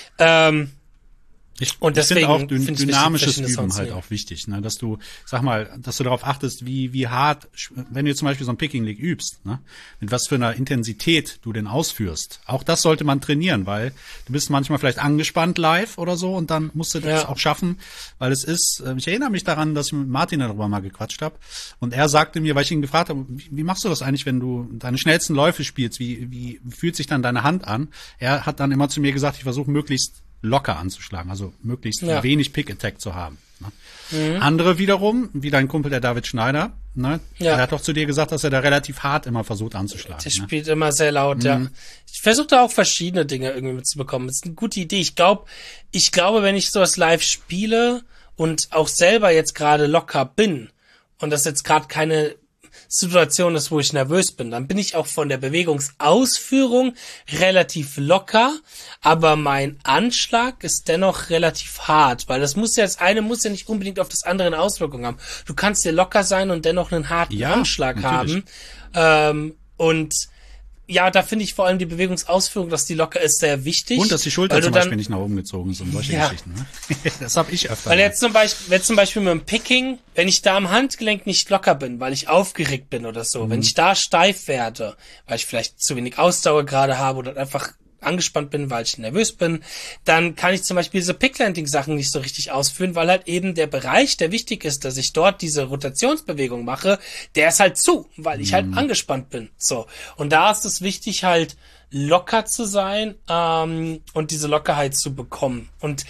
Ich finde auch dynamisches Üben halt auch wichtig, ne? Dass du, dass du darauf achtest, wie hart, wenn du jetzt zum Beispiel so ein Picking League übst, ne? Mit was für einer Intensität du den ausführst. Auch das sollte man trainieren, weil du bist manchmal vielleicht angespannt live oder so und dann musst du das auch schaffen, weil es ist, ich erinnere mich daran, dass ich mit Martin darüber mal gequatscht habe und er sagte mir, weil ich ihn gefragt habe, wie machst du das eigentlich, wenn du deine schnellsten Läufe spielst, wie fühlt sich dann deine Hand an? Er hat dann immer zu mir gesagt, ich versuche möglichst locker anzuschlagen, also möglichst wenig Pick-Attack zu haben. Ne? Andere wiederum, wie dein Kumpel, der David Schneider, ne? Der hat doch zu dir gesagt, dass er da relativ hart immer versucht anzuschlagen. Der spielt immer sehr laut, ja. Ich versuche da auch verschiedene Dinge irgendwie mitzubekommen. Das ist eine gute Idee. Ich glaube, wenn ich sowas live spiele und auch selber jetzt gerade locker bin und das jetzt gerade keine Situation ist, wo ich nervös bin, dann bin ich auch von der Bewegungsausführung relativ locker, aber mein Anschlag ist dennoch relativ hart, weil das eine muss ja nicht unbedingt auf das andere eine Auswirkung haben. Du kannst ja locker sein und dennoch einen harten Anschlag natürlich haben. Und ja, da finde ich vor allem die Bewegungsausführung, dass die locker ist, sehr wichtig. Und dass die Schulter zum Beispiel nicht nach oben gezogen ist und solche Geschichten. Ne? Das habe ich öfter. Weil jetzt zum Beispiel mit dem Picking, wenn ich da am Handgelenk nicht locker bin, weil ich aufgeregt bin oder so, wenn ich da steif werde, weil ich vielleicht zu wenig Ausdauer gerade habe oder einfach angespannt bin, weil ich nervös bin, dann kann ich zum Beispiel diese Picklanding-Sachen nicht so richtig ausführen, weil halt eben der Bereich, der wichtig ist, dass ich dort diese Rotationsbewegung mache, der ist halt zu, weil ich halt angespannt bin. So. Und da ist es wichtig, halt locker zu sein und diese Lockerheit zu bekommen. Und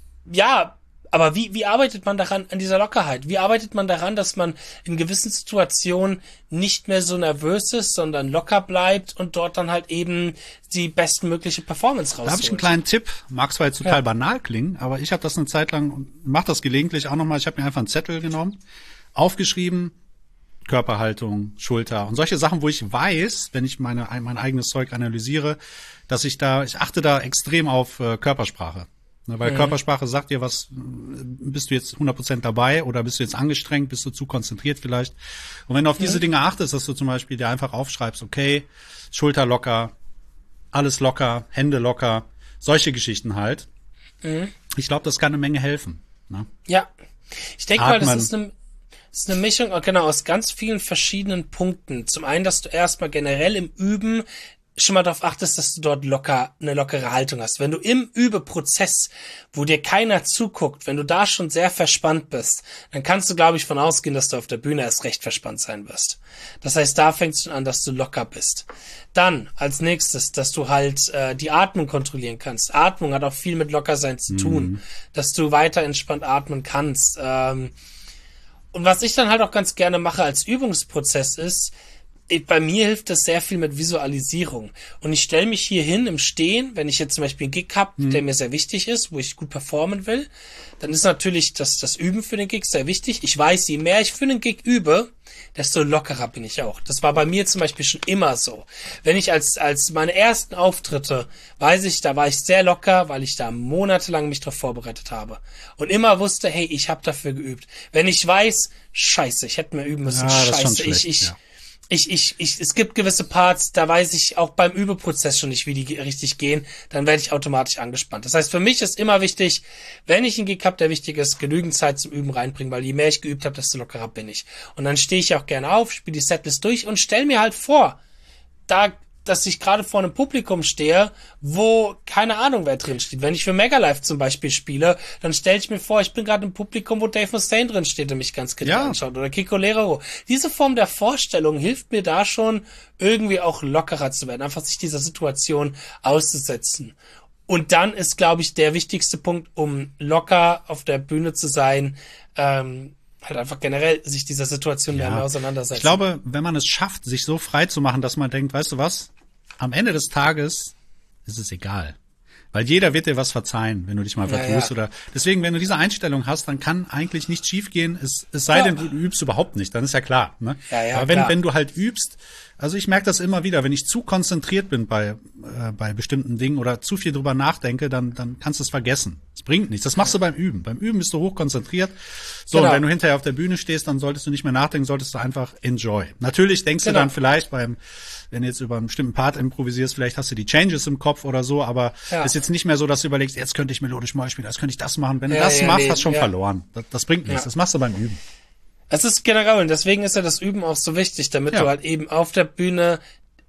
ja, aber wie arbeitet man daran, an dieser Lockerheit? Wie arbeitet man daran, dass man in gewissen Situationen nicht mehr so nervös ist, sondern locker bleibt und dort dann halt eben die bestmögliche Performance rausholt? Da habe ich einen kleinen Tipp. Mag zwar jetzt total banal klingen, aber ich habe das eine Zeit lang und mache das gelegentlich auch nochmal. Ich habe mir einfach einen Zettel genommen, aufgeschrieben, Körperhaltung, Schulter und solche Sachen, wo ich weiß, wenn ich mein eigenes Zeug analysiere, dass ich achte da extrem auf Körpersprache. Weil Körpersprache sagt dir, was, bist du jetzt 100% dabei oder bist du jetzt angestrengt, bist du zu konzentriert vielleicht. Und wenn du auf diese Dinge achtest, dass du zum Beispiel dir einfach aufschreibst, okay, Schulter locker, alles locker, Hände locker, solche Geschichten halt. Ich glaube, das kann eine Menge helfen. Ne? Ja, ich denke mal, das ist eine Mischung, aus ganz vielen verschiedenen Punkten. Zum einen, dass du erstmal generell im Üben schon mal darauf achtest, dass du dort eine lockere Haltung hast. Wenn du im Übeprozess, wo dir keiner zuguckt, wenn du da schon sehr verspannt bist, dann kannst du, glaube ich, von ausgehen, dass du auf der Bühne erst recht verspannt sein wirst. Das heißt, da fängst du an, dass du locker bist. Dann, als nächstes, dass du halt die Atmung kontrollieren kannst. Atmung hat auch viel mit Lockersein zu tun, dass du weiter entspannt atmen kannst. Und was ich dann halt auch ganz gerne mache als Übungsprozess ist, bei mir hilft das sehr viel mit Visualisierung. Und ich stelle mich hier hin im Stehen, wenn ich jetzt zum Beispiel einen Gig habe, der mir sehr wichtig ist, wo ich gut performen will, dann ist natürlich das Üben für den Gig sehr wichtig. Ich weiß, je mehr ich für den Gig übe, desto lockerer bin ich auch. Das war bei mir zum Beispiel schon immer so. Wenn ich als meine ersten Auftritte, weiß ich, da war ich sehr locker, weil ich da monatelang mich drauf vorbereitet habe. Und immer wusste, hey, ich habe dafür geübt. Wenn ich weiß, scheiße, ich hätte mehr üben müssen, scheiße, es gibt gewisse Parts, da weiß ich auch beim Übeprozess schon nicht, wie die richtig gehen, dann werde ich automatisch angespannt. Das heißt, für mich ist immer wichtig, wenn ich einen Gig habe, der wichtig ist, genügend Zeit zum Üben reinbringen, weil je mehr ich geübt habe, desto lockerer bin ich. Und dann stehe ich auch gerne auf, spiele die Setlist durch und stell mir halt vor, dass ich gerade vor einem Publikum stehe, wo keine Ahnung, wer drin steht. Wenn ich für Megalife zum Beispiel spiele, dann stelle ich mir vor, ich bin gerade im Publikum, wo Dave Mustaine drin steht und mich ganz genau anschaut. Oder Kiko Lerero. Diese Form der Vorstellung hilft mir da schon, irgendwie auch lockerer zu werden. Einfach sich dieser Situation auszusetzen. Und dann ist, glaube ich, der wichtigste Punkt, um locker auf der Bühne zu sein, halt einfach generell sich dieser Situation mehr auseinandersetzen. Ich glaube, wenn man es schafft, sich so frei zu machen, dass man denkt, weißt du was, am Ende des Tages ist es egal. Weil jeder wird dir was verzeihen, wenn du dich mal vertust. Oder deswegen, wenn du diese Einstellung hast, dann kann eigentlich nichts schiefgehen, es sei denn, du übst überhaupt nicht, dann ist ja klar. Ne? Aber wenn du halt übst, also ich merke das immer wieder, wenn ich zu konzentriert bin bei bestimmten Dingen oder zu viel drüber nachdenke, dann kannst du es vergessen. Es bringt nichts. Das machst du beim Üben. Beim Üben bist du hochkonzentriert. So, und wenn du hinterher auf der Bühne stehst, dann solltest du nicht mehr nachdenken, solltest du einfach enjoy. Natürlich denkst du dann vielleicht wenn du jetzt über einen bestimmten Part improvisierst, vielleicht hast du die Changes im Kopf oder so, aber ist jetzt nicht mehr so, dass du überlegst, jetzt könnte ich melodisch mal spielen, jetzt könnte ich das machen. Wenn du das machst, hast du schon verloren. Das bringt nichts. Das machst du beim Üben. Es ist generell, und deswegen ist ja das Üben auch so wichtig, damit du halt eben auf der Bühne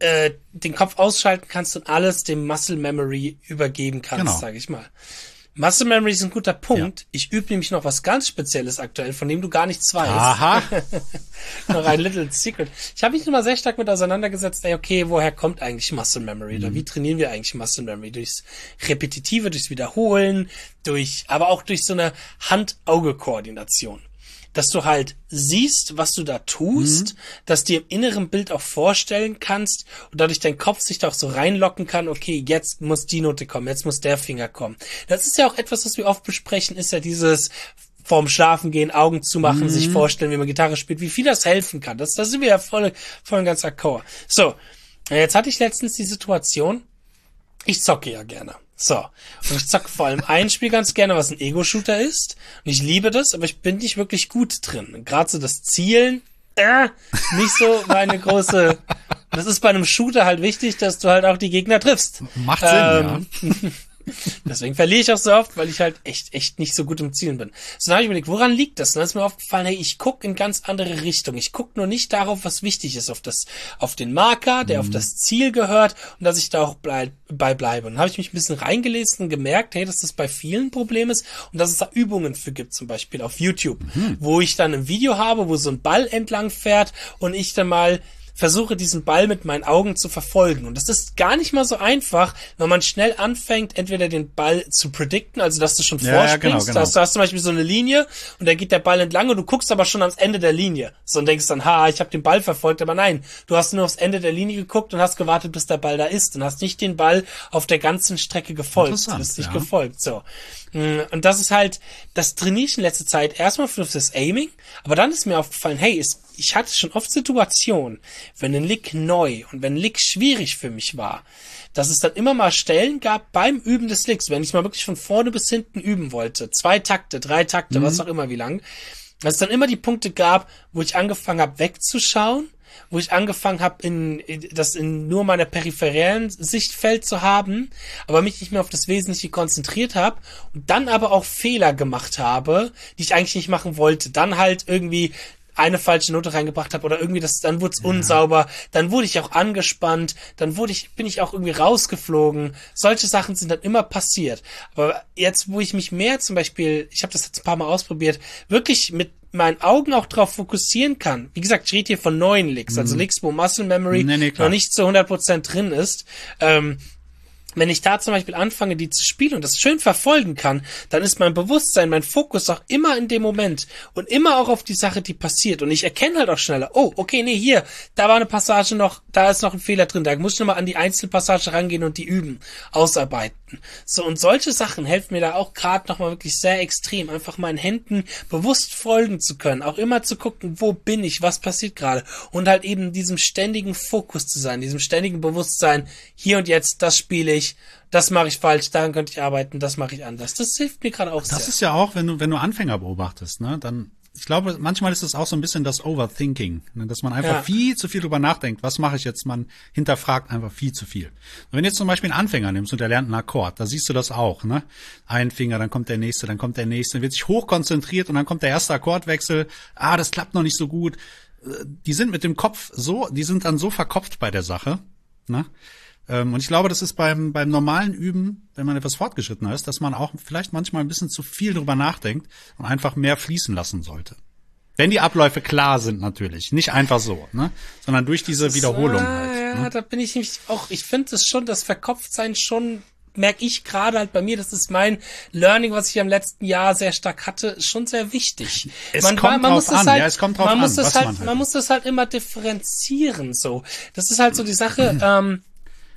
den Kopf ausschalten kannst und alles dem Muscle Memory übergeben kannst, sage ich mal. Muscle Memory ist ein guter Punkt. Ich übe nämlich noch was ganz Spezielles aktuell, von dem du gar nichts weißt. Aha. Noch ein little secret. Ich habe mich immer sehr stark mit auseinandergesetzt, okay, woher kommt eigentlich Muscle Memory? Oder wie trainieren wir eigentlich Muscle Memory? Durchs Repetitive, durchs Wiederholen, aber auch durch so eine Hand-Auge-Koordination. Dass du halt siehst, was du da tust, dass dir im inneren Bild auch vorstellen kannst und dadurch dein Kopf sich da auch so reinlocken kann, okay, jetzt muss die Note kommen, jetzt muss der Finger kommen. Das ist ja auch etwas, was wir oft besprechen, ist ja dieses vorm Schlafen gehen, Augen zu machen, sich vorstellen, wie man Gitarre spielt, wie viel das helfen kann. Das sind wir ja voll und ganz d'accord. So, jetzt hatte ich letztens die Situation, ich zocke ja gerne. So, und ich zocke vor allem ein Spiel ganz gerne, was ein Ego-Shooter ist. Und ich liebe das, aber ich bin nicht wirklich gut drin. Gerade so das Zielen, nicht so meine große... Das ist bei einem Shooter halt wichtig, dass du halt auch die Gegner triffst. Macht Sinn, ja. Deswegen verliere ich auch so oft, weil ich halt echt nicht so gut im Zielen bin. So, dann habe ich überlegt, woran liegt das? Und dann ist mir aufgefallen, hey, ich gucke in ganz andere Richtung. Ich gucke nur nicht darauf, was wichtig ist, auf den Marker, der auf das Ziel gehört und dass ich da auch bei bleibe. Und dann habe ich mich ein bisschen reingelesen und gemerkt, hey, dass das bei vielen Problem ist und dass es da Übungen für gibt, zum Beispiel auf YouTube, wo ich dann ein Video habe, wo so ein Ball entlang fährt und ich dann mal versuche, diesen Ball mit meinen Augen zu verfolgen. Und das ist gar nicht mal so einfach, wenn man schnell anfängt, entweder den Ball zu predikten, also dass du schon vorspringst. Genau. Du hast zum Beispiel so eine Linie und da geht der Ball entlang und du guckst aber schon ans Ende der Linie. So und denkst dann, ich habe den Ball verfolgt, aber nein, du hast nur aufs Ende der Linie geguckt und hast gewartet, bis der Ball da ist und hast nicht den Ball auf der ganzen Strecke gefolgt. Du bist nicht gefolgt. So. Und das ist halt, das trainiere ich in letzter Zeit erstmal für das Aiming, aber dann ist mir aufgefallen, hey, ich hatte schon oft Situationen, wenn ein Lick neu und wenn ein Lick schwierig für mich war, dass es dann immer mal Stellen gab beim Üben des Licks, wenn ich mal wirklich von vorne bis hinten üben wollte, 2 Takte, 3 Takte, was auch immer, wie lang, dass es dann immer die Punkte gab, wo ich angefangen habe wegzuschauen, wo ich angefangen habe, das in nur meiner peripheren Sichtfeld zu haben, aber mich nicht mehr auf das Wesentliche konzentriert habe und dann aber auch Fehler gemacht habe, die ich eigentlich nicht machen wollte. Dann halt irgendwie eine falsche Note reingebracht habe oder irgendwie dann wurde es unsauber, dann wurde ich auch angespannt, dann bin ich auch irgendwie rausgeflogen. Solche Sachen sind dann immer passiert. Aber jetzt, wo ich mich mehr zum Beispiel, ich habe das jetzt ein paar Mal ausprobiert, wirklich mit meinen Augen auch drauf fokussieren kann. Wie gesagt, ich rede hier von neuen Licks, also Licks, wo Muscle Memory noch nicht zu 100% drin ist. Wenn ich da zum Beispiel anfange, die zu spielen und das schön verfolgen kann, dann ist mein Bewusstsein, mein Fokus auch immer in dem Moment und immer auch auf die Sache, die passiert. Und ich erkenne halt auch schneller, hier, da war eine Passage noch, da ist noch ein Fehler drin, da muss ich nochmal an die einzelne Passage rangehen und die üben, ausarbeiten. So, und solche Sachen helfen mir da auch gerade nochmal wirklich sehr extrem, einfach meinen Händen bewusst folgen zu können, auch immer zu gucken, wo bin ich, was passiert gerade und halt eben diesem ständigen Fokus zu sein, diesem ständigen Bewusstsein, hier und jetzt, das spiele ich, das mache ich falsch, daran könnte ich arbeiten, das mache ich anders. Das hilft mir gerade auch sehr. Das ist ja auch, wenn du Anfänger beobachtest, ne, dann, ich glaube, manchmal ist es auch so ein bisschen das Overthinking, ne, dass man einfach viel zu viel drüber nachdenkt, was mache ich jetzt, man hinterfragt einfach viel zu viel. Und wenn du jetzt zum Beispiel einen Anfänger nimmst und der lernt einen Akkord, da siehst du das auch, ne, ein Finger, dann kommt der nächste, dann wird sich hochkonzentriert und dann kommt der erste Akkordwechsel, das klappt noch nicht so gut. Die sind mit dem Kopf die sind dann so verkopft bei der Sache, ne. Und ich glaube, das ist beim normalen Üben, wenn man etwas fortgeschrittener ist, dass man auch vielleicht manchmal ein bisschen zu viel drüber nachdenkt und einfach mehr fließen lassen sollte. Wenn die Abläufe klar sind natürlich, nicht einfach so, ne, sondern durch diese Wiederholung halt. Ja, ne? Da bin ich nämlich auch, ich finde es schon, das Verkopftsein schon, merke ich gerade halt bei mir, das ist mein Learning, was ich im letzten Jahr sehr stark hatte, schon sehr wichtig. Es kommt drauf an. Man muss das halt immer differenzieren, so. Das ist halt so die Sache,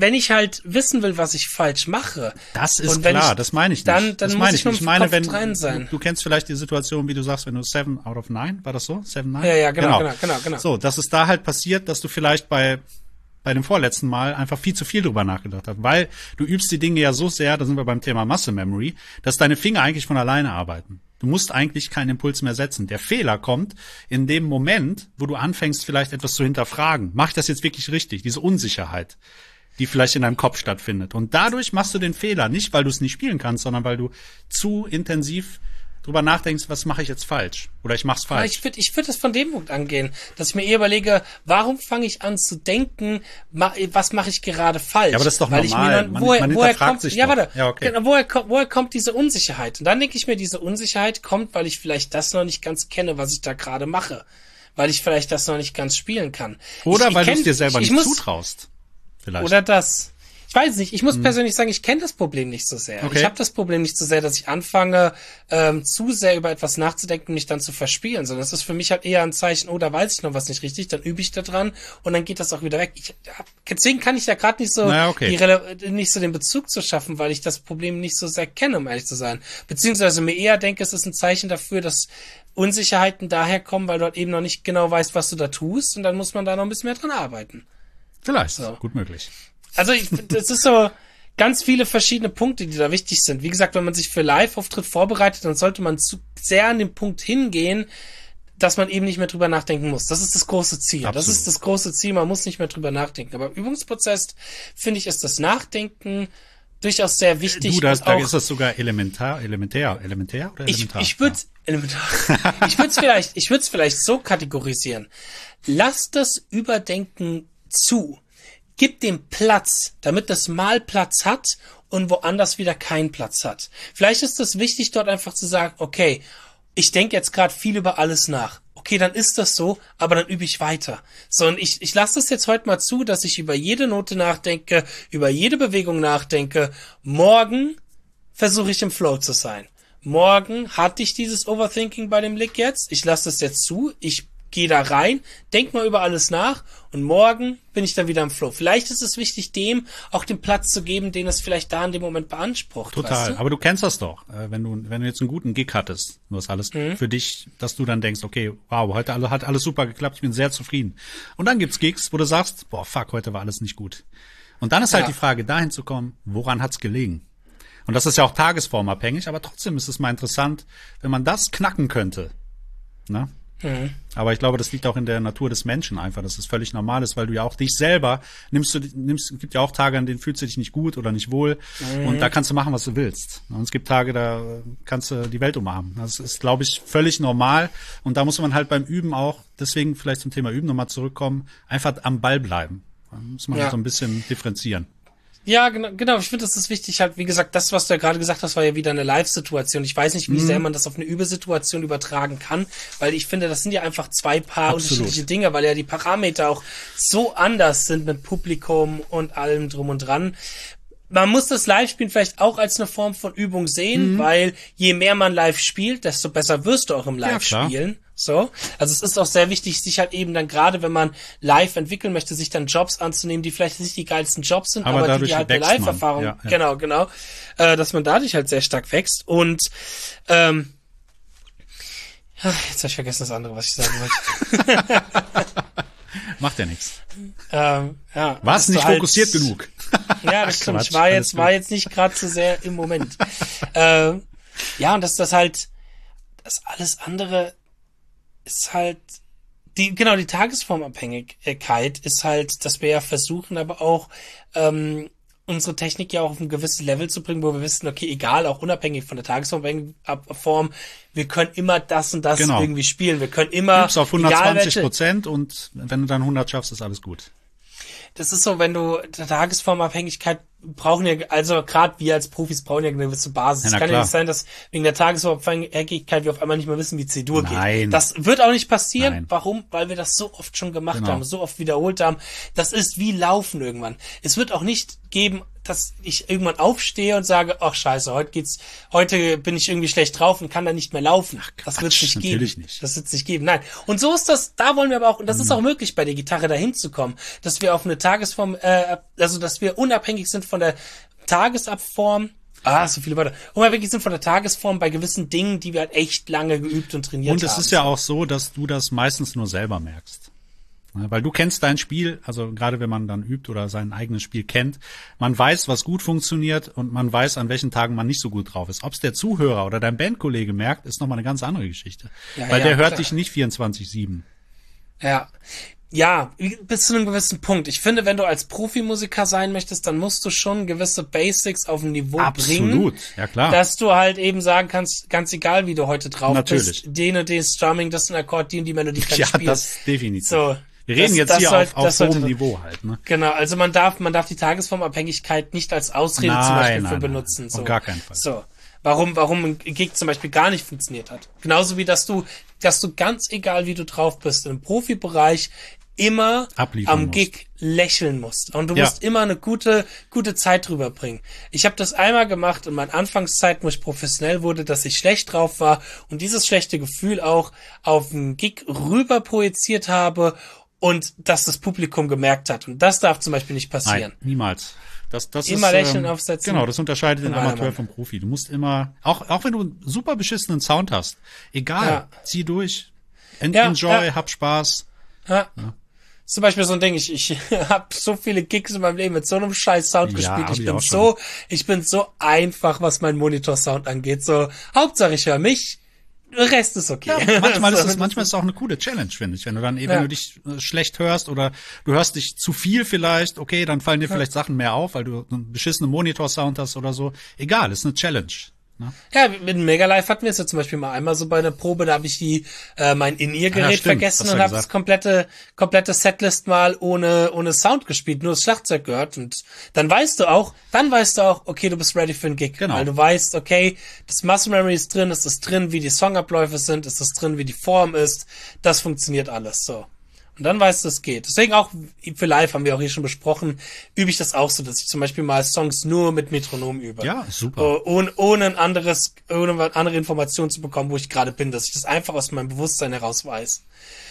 wenn ich halt wissen will, was ich falsch mache. Das ist klar, das meine ich nicht. Dann muss ich ich meine, wenn dran sein. du kennst vielleicht die Situation, wie du sagst, wenn du 7 out of 9, war das so? 7, 9? Ja, genau. So, dass es da halt passiert, dass du vielleicht bei dem vorletzten Mal einfach viel zu viel drüber nachgedacht hast, weil du übst die Dinge ja so sehr, da sind wir beim Thema Muscle Memory, dass deine Finger eigentlich von alleine arbeiten. Du musst eigentlich keinen Impuls mehr setzen. Der Fehler kommt in dem Moment, wo du anfängst, vielleicht etwas zu hinterfragen. Mach ich das jetzt wirklich richtig? Diese Unsicherheit, die vielleicht in deinem Kopf stattfindet. Und dadurch machst du den Fehler, nicht weil du es nicht spielen kannst, sondern weil du zu intensiv drüber nachdenkst, was mache ich jetzt falsch? Oder ich mach's falsch. Ja, ich würd das von dem Punkt angehen, dass ich mir eher überlege, warum fange ich an zu denken, was mache ich gerade falsch? Ja, aber das ist doch weil normal. Man hinterfragt sich doch. Ja, okay. Genau, woher kommt diese Unsicherheit? Und dann denke ich mir, diese Unsicherheit kommt, weil ich vielleicht das noch nicht ganz kenne, was ich da gerade mache. Weil ich vielleicht das noch nicht ganz spielen kann. Oder weil du es dir selber nicht zutraust. Vielleicht. Oder das. Ich weiß nicht, ich muss persönlich sagen, ich kenne das Problem nicht so sehr. Okay. Ich habe das Problem nicht so sehr, dass ich anfange, zu sehr über etwas nachzudenken und mich dann zu verspielen, sondern das ist für mich halt eher ein Zeichen, oh, da weiß ich noch was nicht richtig, dann übe ich da dran und dann geht das auch wieder weg. Deswegen kann ich da gerade nicht so nicht so den Bezug zu schaffen, weil ich das Problem nicht so sehr kenne, um ehrlich zu sein. Beziehungsweise mir eher denke, es ist ein Zeichen dafür, dass Unsicherheiten daher kommen, weil du halt eben noch nicht genau weißt, was du da tust und dann muss man da noch ein bisschen mehr dran arbeiten. Vielleicht, so. Gut möglich. Also das ist so ganz viele verschiedene Punkte, die da wichtig sind. Wie gesagt, wenn man sich für Live-Auftritt vorbereitet, dann sollte man zu sehr an den Punkt hingehen, dass man eben nicht mehr drüber nachdenken muss. Das ist das große Ziel. Absolut. Das ist das große Ziel, man muss nicht mehr drüber nachdenken. Aber im Übungsprozess, finde ich, ist das Nachdenken durchaus sehr wichtig. Da ist das sogar elementär oder elementar? Ich würde es vielleicht so kategorisieren. Lass das Überdenken zu. Gib dem Platz, damit das mal Platz hat und woanders wieder keinen Platz hat. Vielleicht ist es wichtig, dort einfach zu sagen, okay, ich denke jetzt gerade viel über alles nach. Okay, dann ist das so, aber dann übe ich weiter. So, und ich lasse das jetzt heute mal zu, dass ich über jede Note nachdenke, über jede Bewegung nachdenke. Morgen versuche ich im Flow zu sein. Morgen hatte ich dieses Overthinking bei dem Lick jetzt. Ich lasse das jetzt zu. Ich gehe da rein, denk mal über alles nach und morgen bin ich dann wieder im Flow. Vielleicht ist es wichtig, dem auch den Platz zu geben, den es vielleicht da in dem Moment beansprucht. Total, weißt du? Aber du kennst das doch. Wenn du jetzt einen guten Gig hattest, du hast alles für dich, dass du dann denkst, okay, wow, heute hat alles super geklappt, ich bin sehr zufrieden. Und dann gibt's Gigs, wo du sagst, boah, fuck, heute war alles nicht gut. Und dann ist halt die Frage, dahin zu kommen, woran hat's gelegen? Und das ist ja auch tagesformabhängig, aber trotzdem ist es mal interessant, wenn man das knacken könnte, ne? Aber ich glaube, das liegt auch in der Natur des Menschen einfach, dass es völlig normal ist, weil du ja auch dich selber nimmst, es gibt ja auch Tage, an denen fühlst du dich nicht gut oder nicht wohl und da kannst du machen, was du willst. Und es gibt Tage, da kannst du die Welt umarmen. Das ist, glaube ich, völlig normal und da muss man halt beim Üben auch, deswegen vielleicht zum Thema Üben nochmal zurückkommen, einfach am Ball bleiben. Da muss man so ein bisschen differenzieren. Ja, genau. Ich finde, das ist wichtig. Halt, wie gesagt, das, was du ja gerade gesagt hast, war ja wieder eine Live-Situation. Ich weiß nicht, wie sehr man das auf eine Übesituation übertragen kann, weil ich finde, das sind ja einfach zwei Paar unterschiedliche Dinge, weil ja die Parameter auch so anders sind mit Publikum und allem drum und dran. Man muss das Live-Spielen vielleicht auch als eine Form von Übung sehen, weil je mehr man live spielt, desto besser wirst du auch im Live-Spielen. So. Also es ist auch sehr wichtig, sich halt eben dann gerade, wenn man live entwickeln möchte, sich dann Jobs anzunehmen, die vielleicht nicht die geilsten Jobs sind, aber die halt eine Live-Erfahrung, genau, dass man dadurch halt sehr stark wächst und jetzt habe ich vergessen das andere, was ich sagen wollte. Macht ja nichts. Warst nicht fokussiert genug. Ja, das stimmt. Ich war jetzt nicht gerade zu sehr im Moment. Und das alles andere ist halt die Tagesformabhängigkeit ist halt, dass wir ja versuchen, aber auch unsere Technik ja auch auf ein gewisses Level zu bringen, wo wir wissen, okay, egal, auch unabhängig von der Tagesform, wir können immer das und das irgendwie spielen. Wir können immer auf 120% und wenn du dann 100 schaffst, ist alles gut. Das ist so, wenn du Tagesformabhängigkeit brauchen ja, also gerade wir als Profis brauchen ja eine gewisse Basis. Es kann ja nicht sein, dass wegen der Tagesformabhängigkeit wir auf einmal nicht mehr wissen, wie C-Dur geht. Das wird auch nicht passieren. Nein. Warum? Weil wir das so oft schon gemacht haben, so oft wiederholt haben. Das ist wie Laufen irgendwann. Es wird auch nicht geben, dass ich irgendwann aufstehe und sage, ach scheiße, heute bin ich irgendwie schlecht drauf und kann dann nicht mehr laufen. Ach, das wird es nicht geben. Natürlich nicht. Das wird es nicht geben. Nein. Und so ist das, da wollen wir aber auch, und das ist auch möglich bei der Gitarre dahin zu kommen, dass wir auf eine Tagesform, also dass wir unabhängig sind von der Tagesabform. So viele Wörter. Unabhängig sind von der Tagesform bei gewissen Dingen, die wir halt echt lange geübt und trainiert haben. Und es ist ja auch so, dass du das meistens nur selber merkst. Weil du kennst dein Spiel, also gerade wenn man dann übt oder sein eigenes Spiel kennt, man weiß, was gut funktioniert und man weiß, an welchen Tagen man nicht so gut drauf ist. Ob es der Zuhörer oder dein Bandkollege merkt, ist nochmal eine ganz andere Geschichte. Weil der hört dich nicht 24/7. Ja, bis zu einem gewissen Punkt. Ich finde, wenn du als Profimusiker sein möchtest, dann musst du schon gewisse Basics auf ein Niveau bringen. Absolut, ja klar. Dass du halt eben sagen kannst, ganz egal, wie du heute drauf Natürlich. bist, den und den Strumming, das ist ein Akkord, die und die Melodie kann spielen. Ja, das definitiv. So, wir reden jetzt hier auf hohem Niveau halt, ne? Genau, also man darf die Tagesformabhängigkeit nicht als Ausrede zum Beispiel benutzen. So. Auf gar keinen Fall. So. Warum ein Gig zum Beispiel gar nicht funktioniert hat. Genauso wie, dass du ganz egal, wie du drauf bist, im Profibereich immer am Gig lächeln musst. Und du musst immer eine gute Zeit drüber bringen. Ich habe das einmal gemacht in meinen Anfangszeiten, wo ich professionell wurde, dass ich schlecht drauf war und dieses schlechte Gefühl auch auf den Gig rüber projiziert habe und dass das Publikum gemerkt hat. Und das darf zum Beispiel nicht passieren. Nein, niemals. Das immer ist, Lächeln aufsetzen. Genau, das unterscheidet den Amateur vom Profi. Du musst immer, auch wenn du einen super beschissenen Sound hast, egal, zieh durch, enjoy, hab Spaß. Ja. Zum Beispiel so ein Ding, ich habe so viele Gigs in meinem Leben mit so einem scheiß Sound gespielt. Ich bin so einfach, was mein Monitor-Sound angeht. So, Hauptsache ich höre mich, der Rest ist okay. Ja, manchmal ist es auch eine coole Challenge, finde ich. Wenn du dann wenn du dich schlecht hörst oder du hörst dich zu viel vielleicht, okay, dann fallen dir vielleicht Sachen mehr auf, weil du einen beschissenen Monitor-Sound hast oder so. Egal, ist eine Challenge. Ne? Ja, mit dem Megalife hatten wir es ja zum Beispiel mal einmal so bei einer Probe, da habe ich mein In-Ear-Gerät vergessen und habe das komplette Setlist mal ohne Sound gespielt, nur das Schlagzeug gehört und dann weißt du auch, okay, du bist ready für einen Gig. Genau. Weil du weißt, okay, das Muscle Memory ist drin, es ist drin, wie die Songabläufe sind, es ist drin, wie die Form ist, das funktioniert alles so. Und dann weißt du, es geht. Deswegen auch für live, haben wir auch hier schon besprochen, übe ich das auch so, dass ich zum Beispiel mal Songs nur mit Metronom übe. Ja, super. Ohne eine andere Information zu bekommen, wo ich gerade bin, dass ich das einfach aus meinem Bewusstsein heraus weiß.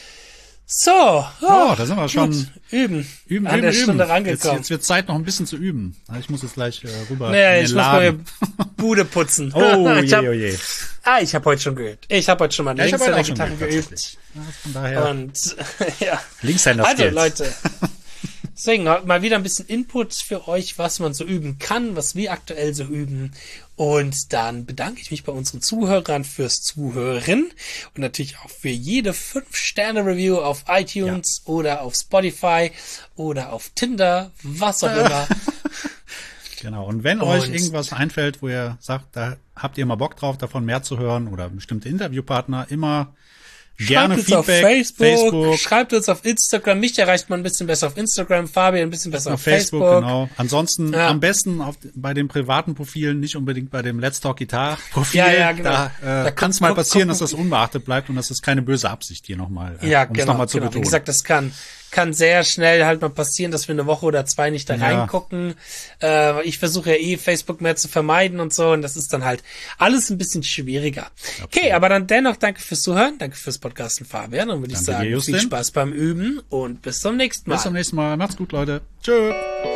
So. Da sind wir schon. Üben. An der Stunde rangekommen. Jetzt wird Zeit, noch ein bisschen zu üben. Ich muss jetzt gleich rüber. Naja, ich muss mal Bude putzen. Oh je. Ich habe heute schon geübt. Ich habe heute schon mal links an der Gitarre geübt. Ja, von daher. Und ja. Linkshänder Also Leute. Deswegen mal wieder ein bisschen Input für euch, was man so üben kann, was wir aktuell so üben. Und dann bedanke ich mich bei unseren Zuhörern fürs Zuhören und natürlich auch für jede 5-Sterne-Review auf iTunes oder auf Spotify oder auf Tinder, was auch immer. Genau, und wenn euch irgendwas einfällt, wo ihr sagt, da habt ihr mal Bock drauf, davon mehr zu hören oder bestimmte Interviewpartner, immer gerne Feedback. Auf Facebook. Schreibt uns auf Instagram. Mich erreicht man ein bisschen besser auf Instagram, Fabian ein bisschen besser auf Facebook. Genau. Ansonsten am besten bei den privaten Profilen, nicht unbedingt bei dem Let's Talk Guitar Profil. Ja, genau. Da kann es mal passieren, dass das unbeachtet bleibt und das ist keine böse Absicht hier nochmal. Nochmal zu betonen. Wie gesagt, das kann sehr schnell halt mal passieren, dass wir eine Woche oder zwei nicht da reingucken. Ich versuche ja Facebook mehr zu vermeiden und so und das ist dann halt alles ein bisschen schwieriger. Absolut. Okay, aber dann dennoch danke fürs Zuhören, danke fürs Podcasten, Fabian, und würde ich sagen, viel Spaß beim Üben und bis zum nächsten Mal. Bis zum nächsten Mal. Macht's gut, Leute. Tschö.